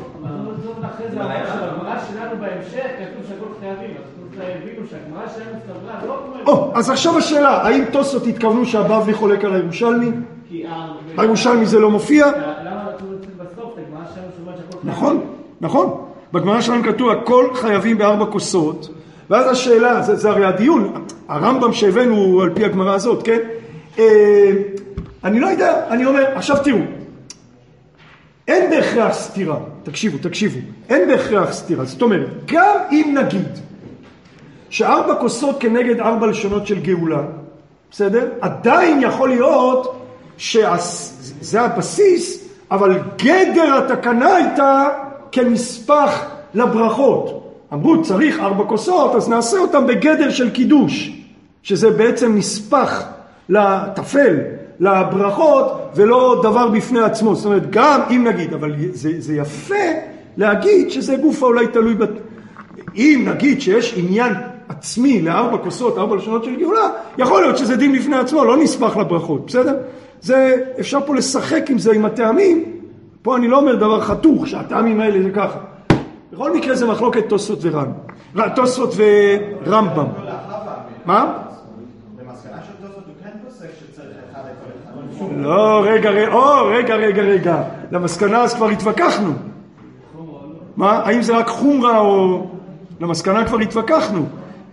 או, אז עכשיו השאלה, האם תוספות התכוונו שהבבלי חולק על הירושלמי? בירושלמי זה לא מופיע. למה כתוב בסוף, הגמרא שלנו שאומרת שהכל חייב? נכון, נכון. בגמרא שלנו כתוב הכל חייבים בארבע כוסות, ואז השאלה, זה, זה הרי הדיון, הרמב"ם שהבאנו הוא על פי הגמרא הזאת, כן? אה, אני לא יודע, אני אומר, עכשיו תראו, אין בהכרח סתירה, תקשיבו, תקשיבו, אין בהכרח סתירה, זאת אומרת, גם אם נגיד שארבע כוסות כנגד ארבע לשונות של גאולה, בסדר? עדיין יכול להיות שזה הבסיס, אבל גדר התקנה הייתה כנספח לברכות. אמרו צריך ארבע כוסות, אז נעשה אותם בגדר של קידוש, שזה בעצם נספח לתפל, לברכות, ולא דבר בפני עצמו. זאת אומרת, גם אם נגיד, אבל זה, זה יפה להגיד שזה גופה אולי תלוי, בת... אם נגיד שיש עניין עצמי לארבע כוסות, ארבע לשונות של גאולה, יכול להיות שזה דין בפני עצמו, לא נספח לברכות, בסדר? זה, אפשר פה לשחק עם זה, עם הטעמים, פה אני לא אומר דבר חתוך, שהטעמים האלה זה ככה. בכל מקרה זה מחלוקת תוספות ור"ן, תוספות ורמב"ם. מה? במסקנה של תוספות הוא כן פוסק שצריך אחד לכל אחד. לא, רגע, רגע, או, רגע, רגע, רגע. למסקנה אז כבר התווכחנו. מה? האם זה רק חומרה או... למסקנה כבר התווכחנו.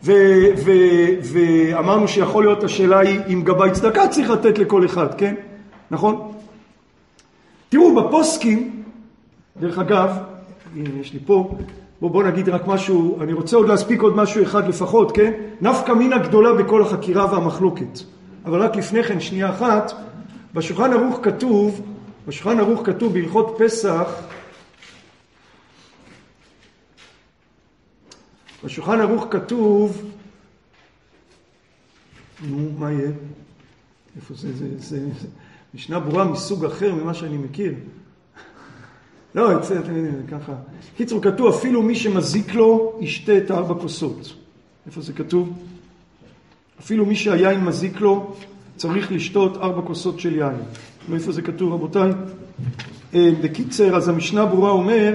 ואמרנו שיכול להיות השאלה היא אם גבאי צדקה צריך לתת לכל אחד, כן? נכון? תראו, בפוסקים, דרך אגב, הנה יש לי פה, בוא, בוא נגיד רק משהו, אני רוצה עוד להספיק עוד משהו אחד לפחות, כן? נפקא מינה גדולה בכל החקירה והמחלוקת. אבל רק לפני כן, שנייה אחת, בשולחן ערוך כתוב, בשולחן ערוך כתוב בהלכות פסח, בשולחן ערוך כתוב, נו, מה יהיה? איפה זה, זה, זה, זה, משנה ברורה מסוג אחר ממה שאני מכיר. לא, אתם יודעים, ככה. קיצור, כתוב, אפילו מי שמזיק לו, ישתה את ארבע כוסות. איפה זה כתוב? אפילו מי שהיין מזיק לו, צריך לשתות ארבע כוסות של יין. מאיפה זה כתוב, רבותיי? בקיצר, אז המשנה ברורה אומר,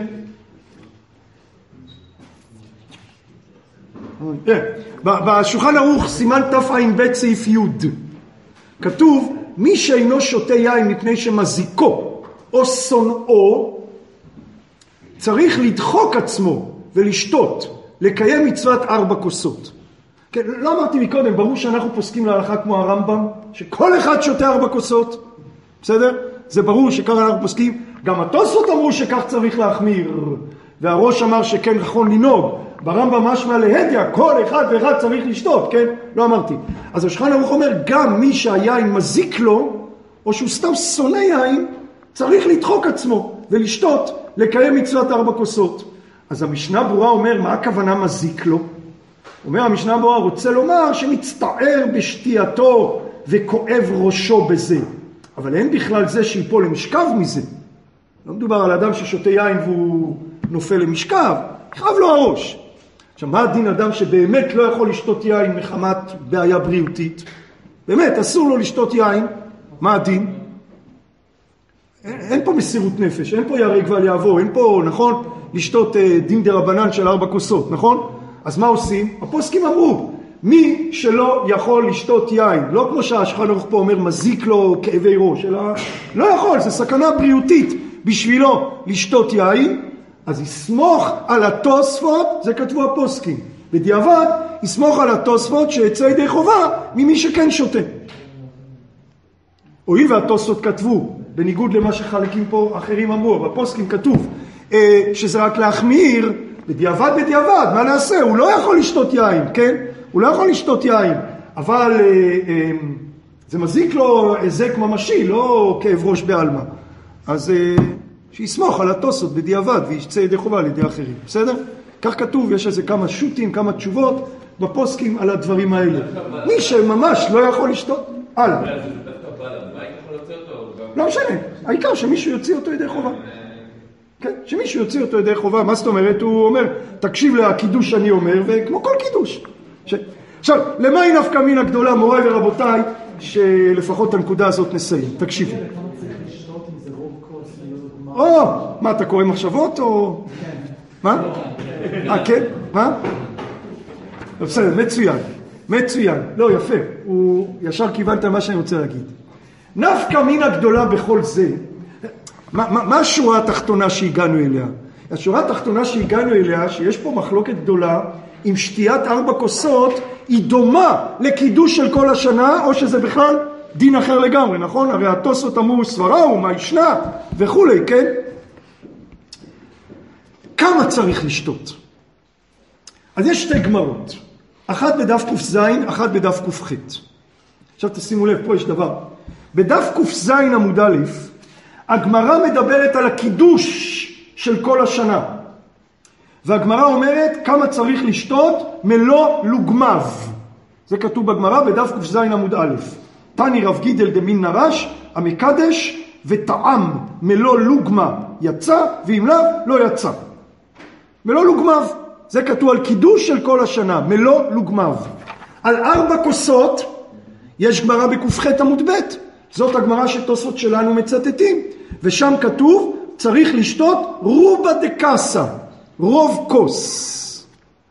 בשולחן ערוך סימן תע"ב סעיף י' כתוב מי שאינו שותה יין מפני שמזיקו או שונאו צריך לדחוק עצמו ולשתות, לקיים מצוות ארבע כוסות. כן, לא אמרתי מקודם, ברור שאנחנו פוסקים להלכה כמו הרמב"ם, שכל אחד שותה ארבע כוסות, בסדר? זה ברור שכך אנחנו פוסקים. גם התוספות אמרו שכך צריך להחמיר, והראש אמר שכן נכון לנהוג. ברמב"ם משמע להדיא, כל אחד ואחד צריך לשתות, כן? לא אמרתי. אז השולחן ערוך אומר, גם מי שהיין מזיק לו, או שהוא סתם שונא יין, צריך לדחוק עצמו ולשתות, לקיים מצוות ארבע כוסות. אז המשנה ברורה אומר, מה הכוונה מזיק לו? אומר המשנה ברורה, רוצה לומר שמצטער בשתייתו וכואב ראשו בזה. אבל אין בכלל זה שיפול למשכב מזה. לא מדובר על אדם ששותה יין והוא נופל למשכב, יכאב לו הראש. עכשיו, מה הדין אדם שבאמת לא יכול לשתות יין מחמת בעיה בריאותית? באמת, אסור לו לשתות יין. מה הדין? אין, אין פה מסירות נפש, אין פה ירק ועל יעבור, אין פה, נכון, לשתות אה, דין דרבנן של ארבע כוסות, נכון? אז מה עושים? הפוסקים אמרו, מי שלא יכול לשתות יין, לא כמו שהשולחן ערוך פה אומר, מזיק לו כאבי ראש, אלא לא יכול, זה סכנה בריאותית בשבילו לשתות יין, אז יסמוך על התוספות, זה כתבו הפוסקים. בדיעבד, יסמוך על התוספות שיצא ידי חובה ממי שכן שותה. הואיל והתוספות כתבו, בניגוד למה שחלקים פה אחרים אמרו, בפוסקים כתוב, שזה רק להחמיר, בדיעבד בדיעבד, מה נעשה? הוא לא יכול לשתות יין, כן? הוא לא יכול לשתות יין, אבל זה מזיק לו היזק ממשי, לא כאב ראש בעלמא. אז שיסמוך על התוספות בדיעבד וישצא ידי חובה על ידי אחרים, בסדר? כך כתוב, יש איזה כמה שוטים, כמה תשובות בפוסקים על הדברים האלה. מי שממש לא יכול לשתות, הלאה. לא משנה, העיקר שמישהו יוציא אותו ידי חובה. כן, שמישהו יוציא אותו ידי חובה, מה זאת אומרת? הוא אומר, תקשיב לקידוש שאני אומר, וכמו כל קידוש. ש... עכשיו, למה היא נפקא מינה גדולה, מוריי ורבותיי, שלפחות את הנקודה הזאת נסיים. תקשיבו. או, מה, אתה קורא מחשבות או... מה? אה, כן? מה? בסדר, מצוין. מצוין. לא, יפה. הוא ישר כיוונת מה שאני רוצה להגיד. נפקא מינה גדולה בכל זה. מה, מה, מה השורה התחתונה שהגענו אליה? השורה התחתונה שהגענו אליה, שיש פה מחלוקת גדולה, אם שתיית ארבע כוסות היא דומה לקידוש של כל השנה, או שזה בכלל דין אחר לגמרי, נכון? הרי התוספות אמרו סברה ומה ישנה וכולי, כן? כמה צריך לשתות? אז יש שתי גמרות, אחת בדף ק"ז, אחת בדף ק"ח. עכשיו תשימו לב, פה יש דבר. בדף ק"ז עמוד א', הגמרא מדברת על הקידוש של כל השנה. והגמרא אומרת כמה צריך לשתות מלוא לוגמיו. זה כתוב בגמרא בדף ק"ז עמוד א'. תני רב גידל דמין נרש, המקדש וטעם מלוא לוגמה יצא, ואם לאו לא יצא. מלוא לוגמיו. זה כתוב על קידוש של כל השנה, מלוא לוגמיו. על ארבע כוסות יש גמרא בק"ח עמוד ב'. זאת הגמרא שתוספות שלנו מצטטים. ושם כתוב צריך לשתות רובה דקסה, רוב כוס.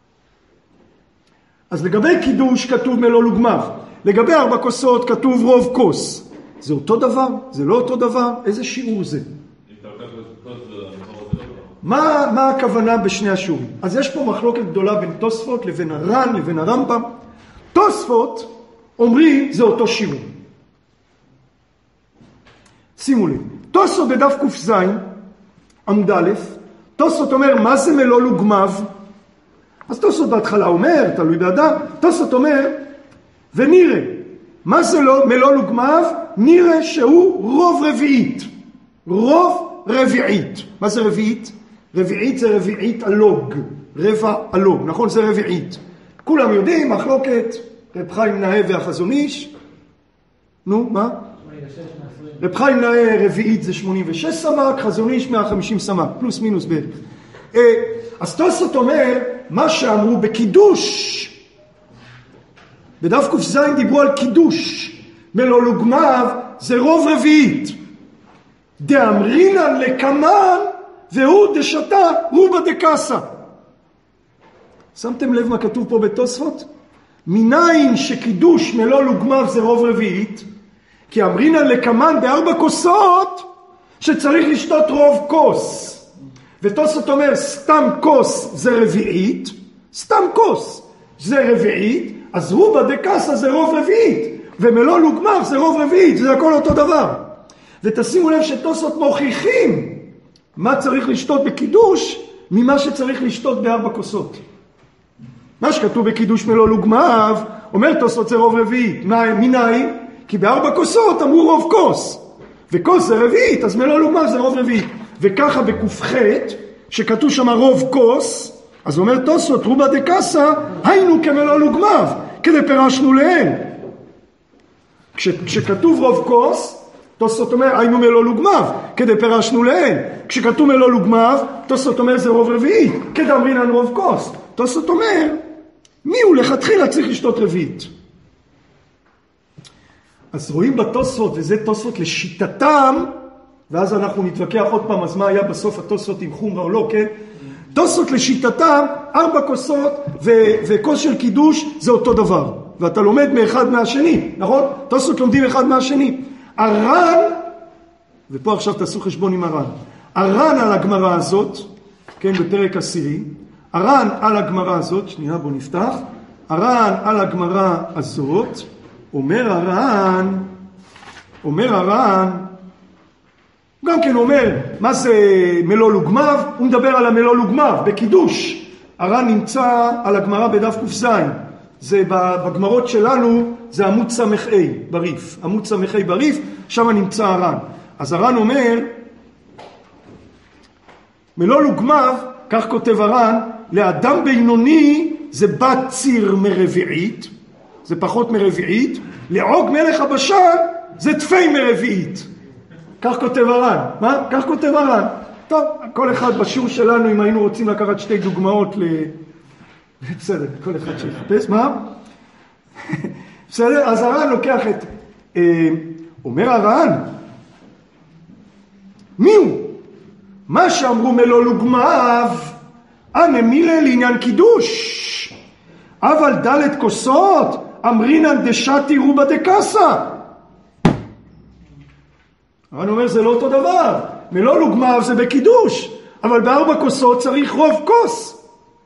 אז לגבי קידוש כתוב מלוא לוגמיו. לגבי ארבע כוסות כתוב רוב כוס. זה אותו דבר? זה לא אותו דבר? איזה שיעור זה? מה, מה הכוונה בשני השיעורים? אז יש פה מחלוקת גדולה בין תוספות לבין הר"ן לבין הרמב"ם. תוספות אומרים זה אותו שיעור. שימו לב, תוספות בדף ק"ז עמוד א', תוספות אומר מה זה מלוא לוגמיו? אז תוספות בהתחלה אומר, תלוי באדם, תוספות אומר ונראה, מה זה לא, מלוא לוגמיו? נראה שהוא רוב רביעית. רוב רביעית. מה זה רביעית? רביעית זה רביעית אלוג, רבע אלוג, נכון? זה רביעית. כולם יודעים, מחלוקת, רב חיים נאה והחזון איש. נו, מה? רב חיים נאה רביעית זה שמונים ושש סמ"ק, חזון איש מאה וחמישים סמ"ק, פלוס מינוס בערך. אז תוספות אומר, מה שאמרו בקידוש, בדף ק"ז דיברו על קידוש, מלוא לוגמיו זה רוב רביעית. דאמרינן לקמן והוא דשתה רובה דקסה. שמתם לב מה כתוב פה בתוספות? מניין שקידוש מלוא לוגמיו זה רוב רביעית, כי אמרינן לקמן בארבע כוסות שצריך לשתות רוב כוס. ותוספות אומר סתם כוס זה רביעית, סתם כוס זה רביעית, אז רובה דקסה זה רוב רביעית, ומלוא לוגמיו זה רוב רביעית, זה הכל אותו דבר. ותשימו לב שתוספות מוכיחים מה צריך לשתות בקידוש ממה שצריך לשתות בארבע כוסות. מה שכתוב בקידוש מלוא לוגמיו, אומר תוספות זה רוב רביעית. מניין? כי בארבע כוסות אמרו רוב כוס, וכוס זה רביעית, אז מלוא לוגמיו זה רוב רביעית. וככה בק"ח, שכתוב שם רוב כוס, אז אומר תוספות רובה דקסה, היינו כמלוא לוגמיו, כדי פירשנו להן. כש, כשכתוב רוב כוס, תוספות אומר היינו מלוא לוגמיו, כדי פירשנו להן. כשכתוב מלוא לוגמיו, תוספות אומר זה רוב רביעית, כדי אמרינן רוב כוס. תוספות אומר, מי הוא לכתחילה צריך לשתות רביעית? אז רואים בתוספות, וזה תוספות לשיטתם, ואז אנחנו נתווכח עוד פעם, אז מה היה בסוף התוספות עם חומרה או לא, כן? תוספות לשיטתם, ארבע כוסות ו- וכוס של קידוש זה אותו דבר. ואתה לומד מאחד מהשני, נכון? תוספות לומדים אחד מהשני. הר"ן, ופה עכשיו תעשו חשבון עם הר"ן, הר"ן על הגמרא הזאת, כן, בפרק עשירי, הר"ן על הגמרא הזאת, שנייה בוא נפתח, הר"ן על הגמרא הזאת, אומר הר"ן, אומר הר"ן, גם כן אומר, מה זה מלוא לוגמיו? הוא מדבר על המלוא לוגמיו, בקידוש. הר"ן נמצא על הגמרא בדף ק"ז, זה בגמרות שלנו, זה עמוד סמך A בריף, עמוד סמך A בריף, שם נמצא הר"ן. אז הר"ן אומר, מלוא לוגמיו, כך כותב הר"ן, לאדם בינוני זה בת ציר מרביעית, זה פחות מרביעית, לעוג מלך הבשן זה תפי מרביעית. כך כותב הר"ן. מה? כך כותב הר"ן. טוב, כל אחד בשיעור שלנו, אם היינו רוצים לקחת שתי דוגמאות ל... בסדר, כל אחד שיחפש. מה? בסדר? אז הר"ן לוקח את... אומר הר"ן, מי הוא? מה שאמרו מלוא לוגמיו, אנא מילה לעניין קידוש. אבל דלת כוסות, אמרינן דשתי רובה דקסה. הר"ן אומר זה לא אותו דבר, מלוא לוגמיו זה בקידוש, אבל בארבע כוסות צריך רוב כוס.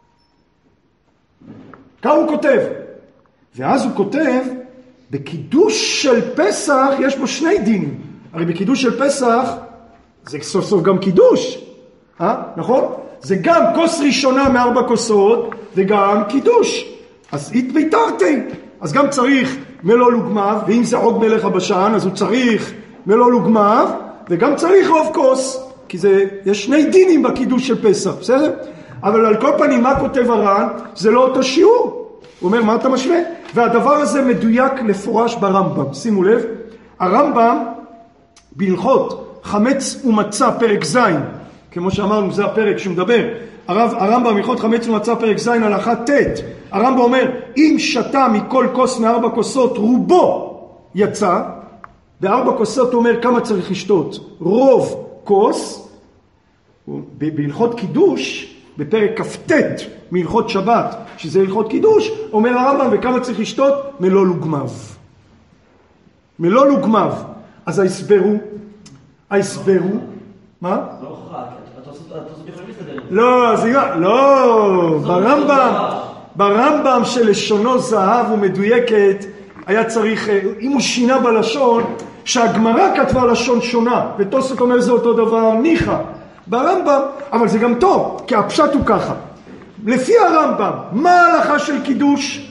כך הוא כותב. ואז הוא כותב, בקידוש של פסח יש בו שני דינים. הרי בקידוש של פסח זה סוף סוף גם קידוש, אה? נכון? זה גם כוס ראשונה מארבע כוסות וגם קידוש. אז התביתרתי, אז גם צריך מלוא לוגמיו, ואם זה עוג מלך הבשן אז הוא צריך מלוא לוגמיו וגם צריך רוב כוס, כי זה, יש שני דינים בקידוש של פסח, בסדר? אבל על כל פנים מה כותב הר"ן? זה לא אותו שיעור. הוא אומר מה אתה משווה? והדבר הזה מדויק לפורש ברמב"ם. שימו לב, הרמב"ם בהלכות חמץ ומצה פרק ז', כמו שאמרנו זה הפרק שמדבר, הרב, הרמב"ם בהלכות חמץ ומצה פרק ז' הלכה ט', הרמב"ם אומר אם שתה מכל כוס מארבע כוסות רובו יצא, בארבע כוסות הוא אומר כמה צריך לשתות? רוב כוס. בהלכות קידוש בפרק כ"ט מהלכות שבת שזה הלכות קידוש אומר הרמב"ם וכמה צריך לשתות? מלוא לוגמיו, מלוא לוגמיו. אז ההסבר הוא, ההסבר הוא, מה? לא הוכרע, התוספות יכולים להסתדר. לא, זה לא, ברמב"ם, ברמב"ם שלשונו זהב ומדויקת, היה צריך, אם הוא שינה בלשון, שהגמרא כתבה לשון שונה, ותוספות אומר זה אותו דבר, ניחא. ברמב"ם, אבל זה גם טוב, כי הפשט הוא ככה. לפי הרמב"ם, מה ההלכה של קידוש?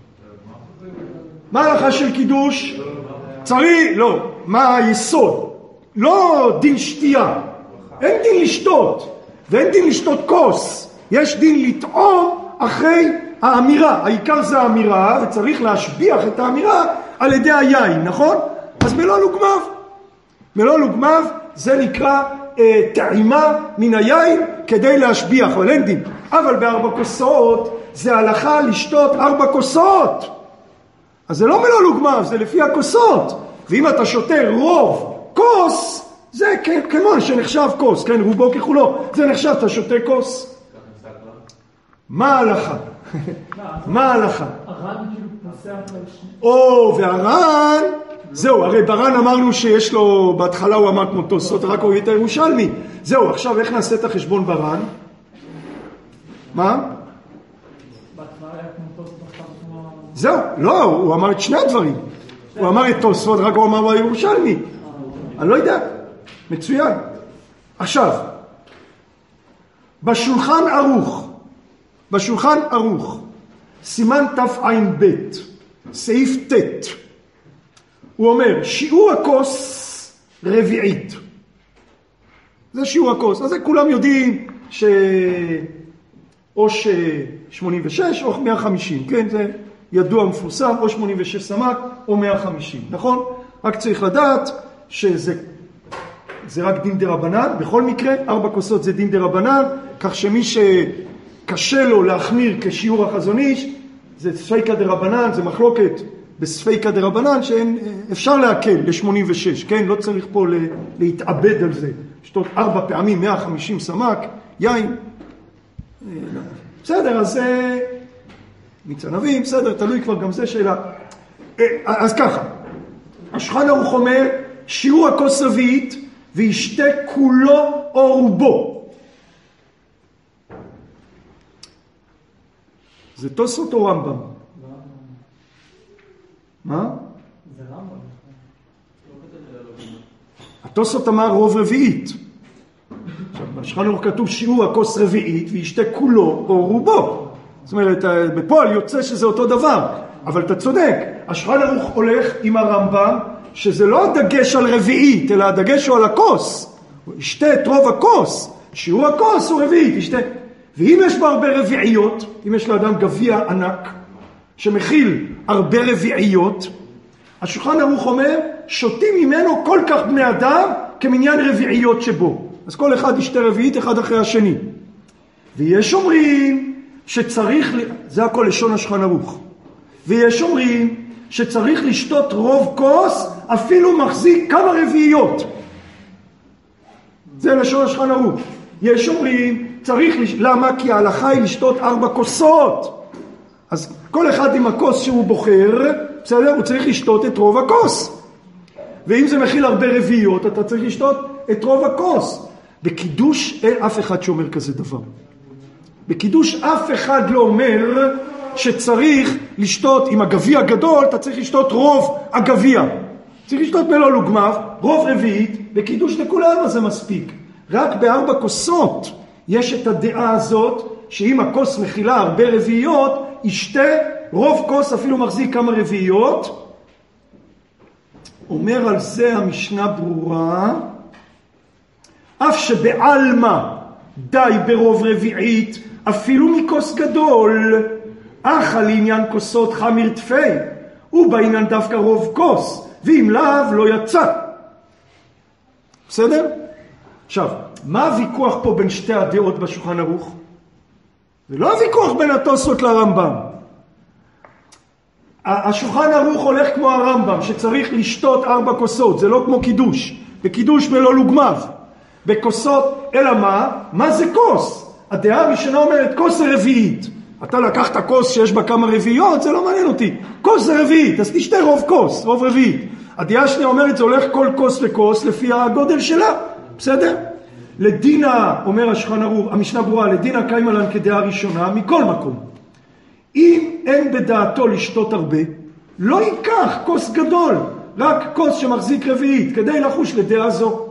מה ההלכה של קידוש? צריך, לא, מה היסוד? לא דין שתייה, אין דין לשתות, ואין דין לשתות כוס, יש דין לטעום אחרי האמירה, העיקר זה האמירה, וצריך להשביח את האמירה על ידי היין, נכון? אז מלוא לוגמיו, מלוא לוגמיו זה נקרא אה, טעימה מן היין כדי להשביח, אבל אין דין. אבל בארבע כוסות זה הלכה לשתות ארבע כוסות, אז זה לא מלוא לוגמיו, זה לפי הכוסות, ואם אתה שותה רוב כוס, זה כמו שנחשב כוס, כן, רובו ככולו, זה נחשב, אתה שותה כוס. מה ההלכה? מה ההלכה? הר"ן כאילו פוסח על שני. או, והר"ן, זהו, הרי בר"ן אמרנו שיש לו, בהתחלה הוא אמר כמו תוספות, רק הוא הביא את הירושלמי. זהו, עכשיו איך נעשה את החשבון בר"ן? מה? בהתחלה היה כמו תוספות עכשיו כמו... זהו, לא, הוא אמר את שני הדברים. הוא אמר את תוספות, רק הוא אמר הוא הירושלמי. אני לא יודע, מצוין. עכשיו, בשולחן ערוך, בשולחן ערוך, סימן תע"ב, סעיף ט', הוא אומר, שיעור הכוס רביעית. זה שיעור הכוס. אז זה כולם יודעים ש... או ש-שמונים ושש או מאה וחמישים, כן? זה ידוע מפורסם, או שמונים ושש סמ"ק או מאה וחמישים, נכון? רק צריך לדעת שזה זה רק דין דרבנן, בכל מקרה, ארבע כוסות זה דין דרבנן, כך שמי שקשה לו להחמיר כשיעור החזון איש, זה ספיקה דרבנן, זה מחלוקת בספיקה דרבנן, שאפשר להקל ל-שמונים ושש, כן? לא צריך פה להתאבד על זה, שתות ארבע פעמים, מאה וחמישים סמ"ק, יין. בסדר, אז מיץ ענבים, בסדר, תלוי כבר גם זה שאלה. אז ככה, השולחן ערוך אומר, שיעור הכוס רביעית, וישתה כולו או רובו. זה תוספות או רמב"ם? מה? זה רמב"ם. התוספות אמר רוב רביעית. עכשיו, בשולחן ערוך כתוב שיעור הכוס רביעית, וישתה כולו או רובו. זאת אומרת, בפועל יוצא שזה אותו דבר. אבל אתה צודק, השולחן ערוך הולך עם הרמב"ם, שזה לא הדגש על רביעית, אלא הדגש הוא על הכוס. הוא ישתה את רוב הכוס. שיעור הכוס הוא רביעית, ישתה. ואם יש בו הרבה רביעיות, אם יש לאדם גביע ענק, שמכיל הרבה רביעיות, השולחן ערוך אומר, שותים ממנו כל כך בני אדם, כמניין רביעיות שבו. אז כל אחד ישתה רביעית אחד אחרי השני. ויש אומרים שצריך, זה הכל לשון השולחן ערוך. ויש אומרים שצריך לשתות רוב כוס, אפילו מחזיק כמה רביעיות. זה לשון השולחן ערוך. יש אומרים, צריך, לש... למה? כי ההלכה היא לשתות ארבע כוסות. אז כל אחד עם הכוס שהוא בוחר, בסדר? הוא צריך לשתות את רוב הכוס. ואם זה מכיל הרבה רביעיות, אתה צריך לשתות את רוב הכוס. בקידוש אין אף אחד שאומר כזה דבר. בקידוש אף אחד לא אומר שצריך לשתות, עם הגביע הגדול, אתה צריך לשתות רוב הגביע. צריך לשתות מלוא לוגמיו, רוב רביעית, בקידוש לכולנו זה מספיק. רק בארבע כוסות יש את הדעה הזאת, שאם הכוס מכילה הרבה רביעיות, ישתה רוב כוס אפילו מחזיק כמה רביעיות. אומר על זה המשנה ברורה, אף שבעלמה די ברוב רביעית, אפילו מכוס גדול, אך על עניין כוסות חמיר תפי, ובעניין דווקא רוב כוס, ואם לאו לא יצא. בסדר? עכשיו, מה הוויכוח פה בין שתי הדעות בשולחן ערוך? זה לא הוויכוח בין התוספות לרמב"ם. השולחן ערוך הולך כמו הרמב"ם, שצריך לשתות ארבע כוסות, זה לא כמו קידוש. בקידוש מלוא לוגמיו. בכוסות, אלא מה? מה זה כוס? הדעה הראשונה אומרת, כוס זה רביעית. אתה לקחת כוס שיש בה כמה רביעיות, זה לא מעניין אותי. כוס זה רביעית, אז תשתה רוב כוס, רוב רביעית. הדעה השנייה אומרת, זה הולך כל כוס לכוס לפי הגודל שלה. בסדר? לדינה, אומר השולחן ערוך, המשנה ברורה, לדינה קיימה לן כדעה ראשונה, מכל מקום. אם אין בדעתו לשתות הרבה, לא ייקח כוס גדול, רק כוס שמחזיק רביעית, כדי לחוש לדעה זו.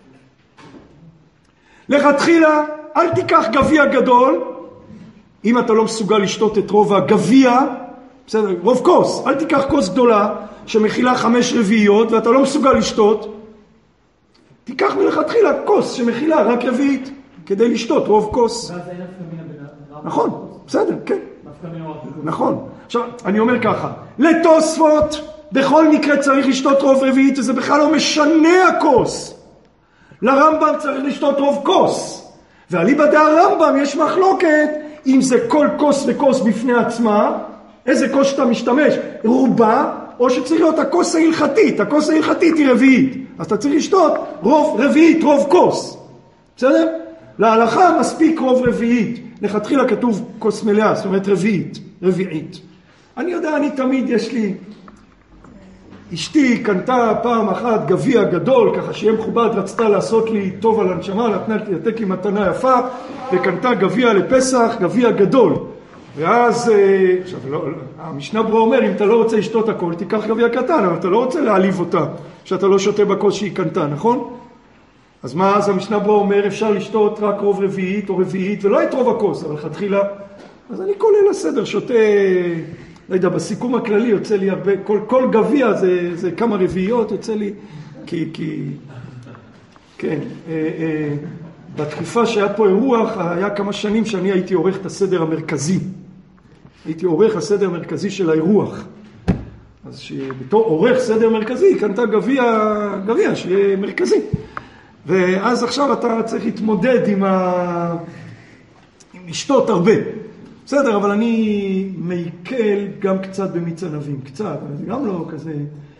לכתחילה, אל תיקח גביע גדול, אם אתה לא מסוגל לשתות את רוב הגביע, בסדר, רוב כוס, אל תיקח כוס גדולה שמכילה חמש רביעיות ואתה לא מסוגל לשתות, תיקח מלכתחילה כוס שמכילה רק רביעית, כדי לשתות רוב כוס. נכון, בסדר, כן. נכון. עכשיו, אני אומר ככה, לתוספות, בכל מקרה צריך לשתות רוב רביעית, וזה בכלל לא משנה הכוס. לרמב"ם צריך לשתות רוב כוס. ועליבא דהרמב"ם יש מחלוקת, אם זה כל כוס וכוס בפני עצמה, איזה כוס שאתה משתמש, רובה, או שצריך להיות הכוס ההלכתית, הכוס ההלכתית היא רביעית. אז אתה צריך לשתות רוב רביעית, רוב כוס. בסדר? להלכה מספיק רוב רביעית. לכתחילה כתוב כוס מלאה, זאת אומרת רביעית, רביעית. אני יודע, אני תמיד יש לי, אשתי קנתה פעם אחת גביע גדול, ככה שיהיה מכובד, רצתה לעשות לי טוב על הנשמה, נתנה לי מתנה יפה, וקנתה גביע לפסח, גביע גדול. ואז, עכשיו, לא, המשנה ברורה אומר, אם אתה לא רוצה לשתות הכל, תיקח גביע קטן, אבל אתה לא רוצה להעליב אותה, שאתה לא שותה בכוס שהיא קנתה, נכון? אז מה, אז המשנה ברורה אומר, אפשר לשתות רק רוב רביעית או רביעית, ולא את רוב הכוס, אבל חתחילה, אז אני כולל הסדר, שותה, לא יודע, בסיכום הכללי יוצא לי הרבה, כל, כל גביע זה, זה כמה רביעיות, יוצא לי, כי, כי, כן, אה, אה, בתקופה שהיה פה אירוח, היה כמה שנים שאני הייתי עורך את הסדר המרכזי. הייתי עורך הסדר המרכזי של האירוח. אז שבתור עורך סדר מרכזי, קנתה גביע, גביע שיהיה מרכזי. ואז עכשיו אתה צריך להתמודד עם ה... עם לשתות הרבה. בסדר, אבל אני מייקל גם קצת במיץ ענבים, קצת, אבל זה גם לא כזה...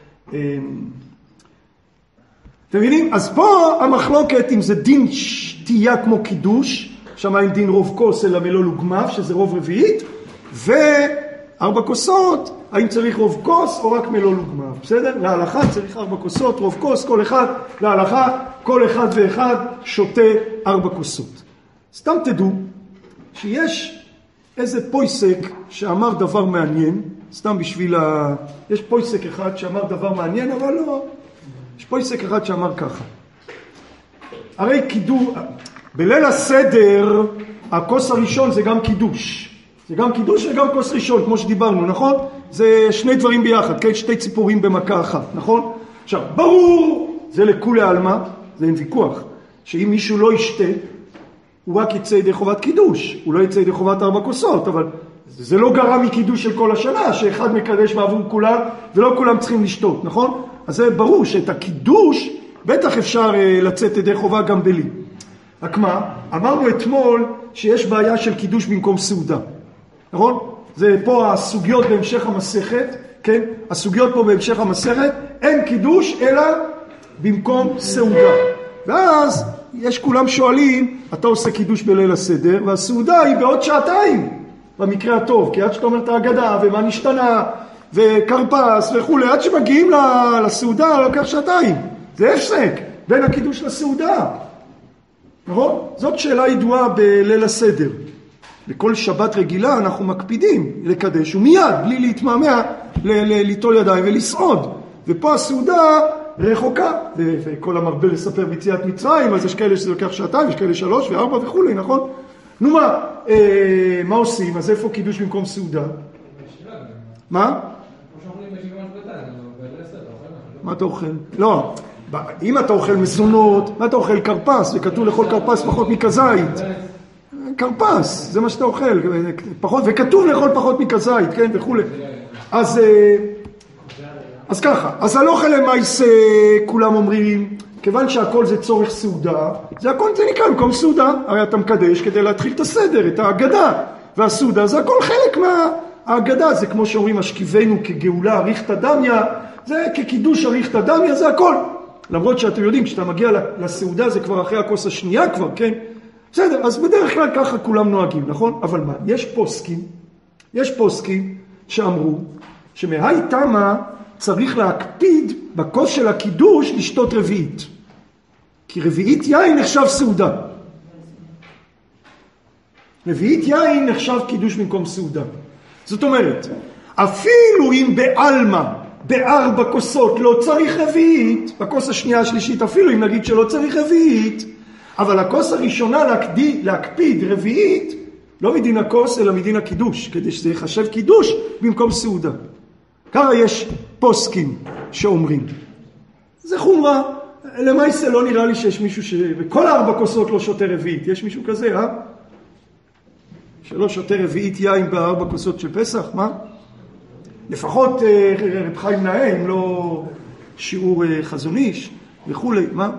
אתם מבינים? אז פה המחלוקת אם זה דין שתייה כמו קידוש, שם אין דין רוב כוס אלא מלוא לוגמיו, שזה רוב רביעית, וארבע כוסות, האם צריך רוב כוס או רק מלוא לוגמיו, בסדר? להלכה צריך ארבע כוסות, רוב כוס, כל אחד, להלכה, כל אחד ואחד שותה ארבע כוסות. סתם תדעו שיש איזה פויסק שאמר דבר מעניין, סתם בשביל ה... יש פויסק אחד שאמר דבר מעניין, אבל לא... יש פויסק אחד שאמר ככה. הרי קידוש, בליל הסדר, הכוס הראשון זה גם קידוש. זה גם קידוש וגם כוס ראשון, כמו שדיברנו, נכון? זה שני דברים ביחד, כן? שתי ציפורים במכה אחת, נכון? עכשיו, ברור, זה לכולי עלמא, זה אין ויכוח, שאם מישהו לא ישתה, הוא רק יצא ידי חובת קידוש, הוא לא יצא ידי חובת ארבע כוסות, אבל זה לא גרם מקידוש של כל השנה, שאחד מקדש בעבור כולם, ולא כולם צריכים לשתות, נכון? אז זה ברור שאת הקידוש בטח אפשר לצאת ידי חובה גם בלי. רק מה? אמרנו אתמול שיש בעיה של קידוש במקום סעודה. נכון? זה פה הסוגיות בהמשך המסכת, כן? הסוגיות פה בהמשך המסכת, אין קידוש אלא במקום סעודה. ואז יש כולם שואלים, אתה עושה קידוש בליל הסדר, והסעודה היא בעוד שעתיים, במקרה הטוב, כי עד שאתה אומר את ההגדה, ומה נשתנה, וקרפס וכו', עד שמגיעים לסעודה לוקח שעתיים. זה הפסק בין הקידוש לסעודה. נכון? זאת שאלה ידועה בליל הסדר. בכל שבת רגילה אנחנו מקפידים לקדש, ומיד, בלי להתמהמה, ליטול ידיים ולסעוד. ופה הסעודה רחוקה, וכל המרבה לספר ביציאת מצרים, אז יש כאלה שזה לוקח שעתיים, יש כאלה שלוש וארבע וכו', נכון? נו מה, אה, מה עושים? אז איפה קידוש במקום סעודה? מה? מה אתה אוכל? לא, אם אתה אוכל מזונות, מה אתה אוכל? קרפס, וכתוב לכל קרפס פחות מכזית. קרפס, זה מה שאתה אוכל, פחות, וכתוב לאכול פחות מכזית, כן, וכו'. אז, אז ככה, אז הלוכל למעשה, כולם אומרים, כיוון שהכל זה צורך סעודה, זה הכל זה נקרא במקום סעודה, הרי אתה מקדש כדי להתחיל את הסדר, את ההגדה, והסעודה זה הכל חלק מההגדה, זה כמו שאומרים, השכיבנו כגאולה אריכתא דמיא, זה כקידוש אריכתא דמיא, זה הכל. למרות שאתם יודעים, כשאתה מגיע לסעודה זה כבר אחרי הכוס השנייה כבר, כן? בסדר, אז בדרך כלל ככה כולם נוהגים, נכון? אבל מה? יש פוסקים, יש פוסקים שאמרו שמהי תמה צריך להקפיד בכוס של הקידוש לשתות רביעית. כי רביעית יין נחשב סעודה. רביעית יין נחשב קידוש במקום סעודה. זאת אומרת, אפילו אם בעלמא, בארבע כוסות לא צריך רביעית, בכוס השנייה השלישית אפילו אם נגיד שלא צריך רביעית, אבל הכוס הראשונה להקפיד, להקפיד רביעית, לא מדין הכוס אלא מדין הקידוש, כדי שזה יחשב קידוש במקום סעודה. ככה יש פוסקים שאומרים. זה חומרה, למעשה לא נראה לי שיש מישהו שבכל ארבע כוסות לא שותה רביעית. יש מישהו כזה, אה? שלא שותה רביעית יין בארבע כוסות של פסח, מה? לפחות רב חיים נאה, אם לא שיעור חזון איש וכו', מה?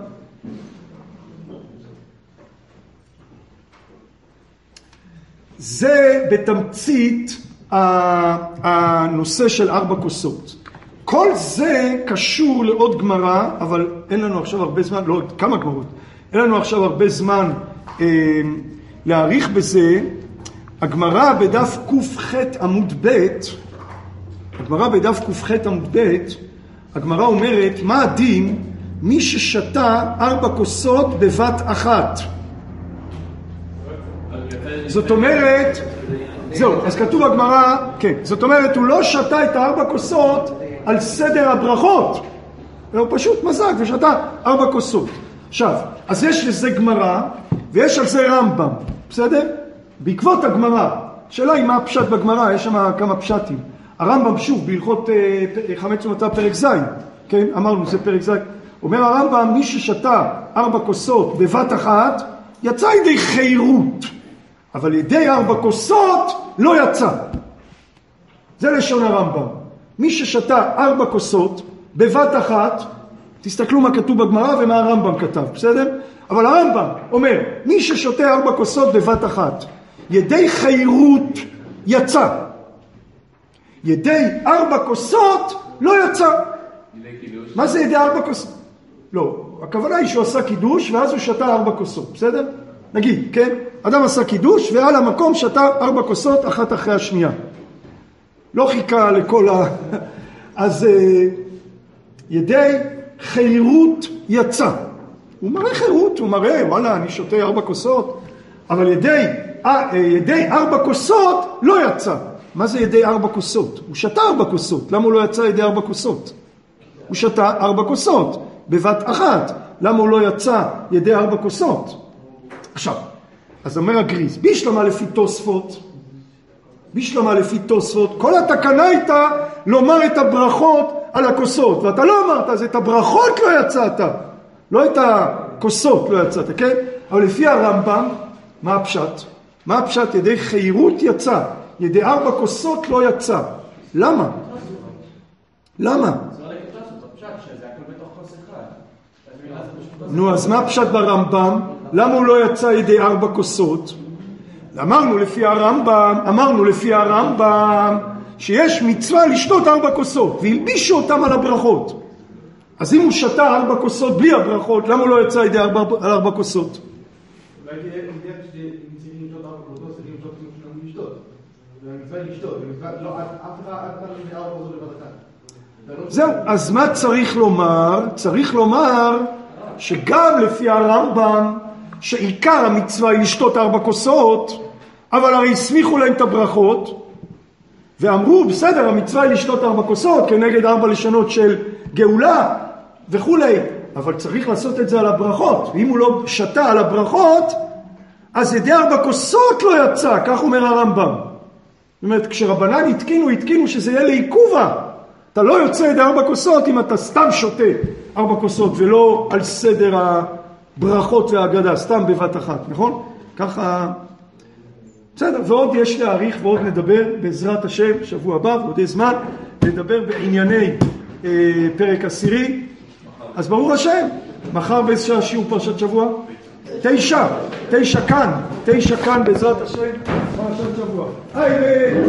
זה בתמצית הנושא של ארבע כוסות. כל זה קשור לעוד גמרא, אבל אין לנו עכשיו הרבה זמן, לא עוד כמה גמרות, אין לנו עכשיו הרבה זמן אה, להאריך בזה. הגמרא בדף ק"ח עמוד ב', הגמרא בדף ק"ח עמוד ב', הגמרא אומרת, מה הדין מי ששתה ארבע כוסות בבת אחת? זאת אומרת, זהו, אז כתוב הגמרא, כן, זאת אומרת, הוא לא שתה את הארבע כוסות על סדר הברכות, הוא פשוט מזג ושתה ארבע כוסות. עכשיו, אז יש לזה גמרא, ויש על זה רמב"ם, בסדר? בעקבות הגמרא, שאלה היא מה הפשט בגמרא, יש שם כמה פשטים. הרמב"ם שוב, בהלכות חמץ ומצה פרק ז', כן, אמרנו, זה פרק ז', אומר הרמב"ם, מי ששתה ארבע כוסות בבת אחת, יצא ידי חירות. אבל ידי ארבע כוסות לא יצא. זה לשון הרמב"ם. מי ששתה ארבע כוסות בבת אחת, תסתכלו מה כתוב בגמרא ומה הרמב"ם כתב, בסדר? אבל הרמב"ם אומר, מי ששותה ארבע כוסות בבת אחת, ידי חירות יצא. ידי ארבע כוסות לא יצא. מה זה ידי ארבע כוסות? לא, הכוונה היא שהוא עשה קידוש ואז הוא שתה ארבע כוסות, בסדר? נגיד, כן? אדם עשה קידוש ועל המקום שתה ארבע כוסות אחת אחרי השנייה. לא חיכה לכל ה... אז ידי חירות יצא. הוא מראה חירות, הוא מראה, וואלה, אני שותה ארבע כוסות, אבל ידי, ידי ארבע כוסות לא יצא. מה זה ידי ארבע כוסות? הוא שתה ארבע כוסות. למה הוא לא יצא ידי ארבע כוסות? הוא שתה ארבע כוסות בבת אחת. למה הוא לא יצא ידי ארבע כוסות? עכשיו, אז אומר הגריז, בישלמה לפי תוספות, בישלמה לפי תוספות, כל התקנה הייתה לומר את הברכות על הכוסות, ואתה לא אמרת, אז את הברכות לא יצאת, לא את הכוסות לא יצאת, כן? אבל לפי הרמב"ם, מה הפשט? מה הפשט? ידי חירות יצא, ידי ארבע כוסות לא יצא. למה? למה? נו, אז מה הפשט ברמב"ם? למה הוא לא יצא ידי ארבע כוסות? אמרנו לפי הרמב"ם, אמרנו לפי הרמב"ם שיש מצווה לשתות ארבע כוסות, והלבישו אותם על הברכות. אז אם הוא שתה ארבע כוסות בלי הברכות, למה הוא לא יצא ידי ארבע, על ארבע כוסות? ומצווה לשתות, לא, אף אחד לא מביא ארבע כוסות בבת אחת. זהו, אז מה צריך לומר? צריך לומר שגם לפי הרמב"ם, שעיקר המצווה היא לשתות ארבע כוסות, אבל הרי הסמיכו להם את הברכות, ואמרו, בסדר, המצווה היא לשתות ארבע כוסות, כנגד ארבע לשונות של גאולה וכולי, אבל צריך לעשות את זה על הברכות, ואם הוא לא שתה על הברכות, אז ידי ארבע כוסות לא יצא, כך אומר הרמב"ם. זאת אומרת, כשרבנן התקינו, התקינו שזה יהיה לעיכובה. אתה לא יוצא ידי ארבע כוסות אם אתה סתם שותה ארבע כוסות, ולא על סדר הברכות והאגדה, סתם בבת אחת, נכון? ככה, בסדר, ועוד יש להאריך ועוד נדבר בעזרת השם, שבוע הבא, ועוד יש זמן, נדבר בענייני אה, פרק עשירי. אז ברוך השם, מחר באיזה שעה שיעור פרשת שבוע? תשע, תשע כאן, תשע כאן בעזרת השם, פרשת שבוע. היי,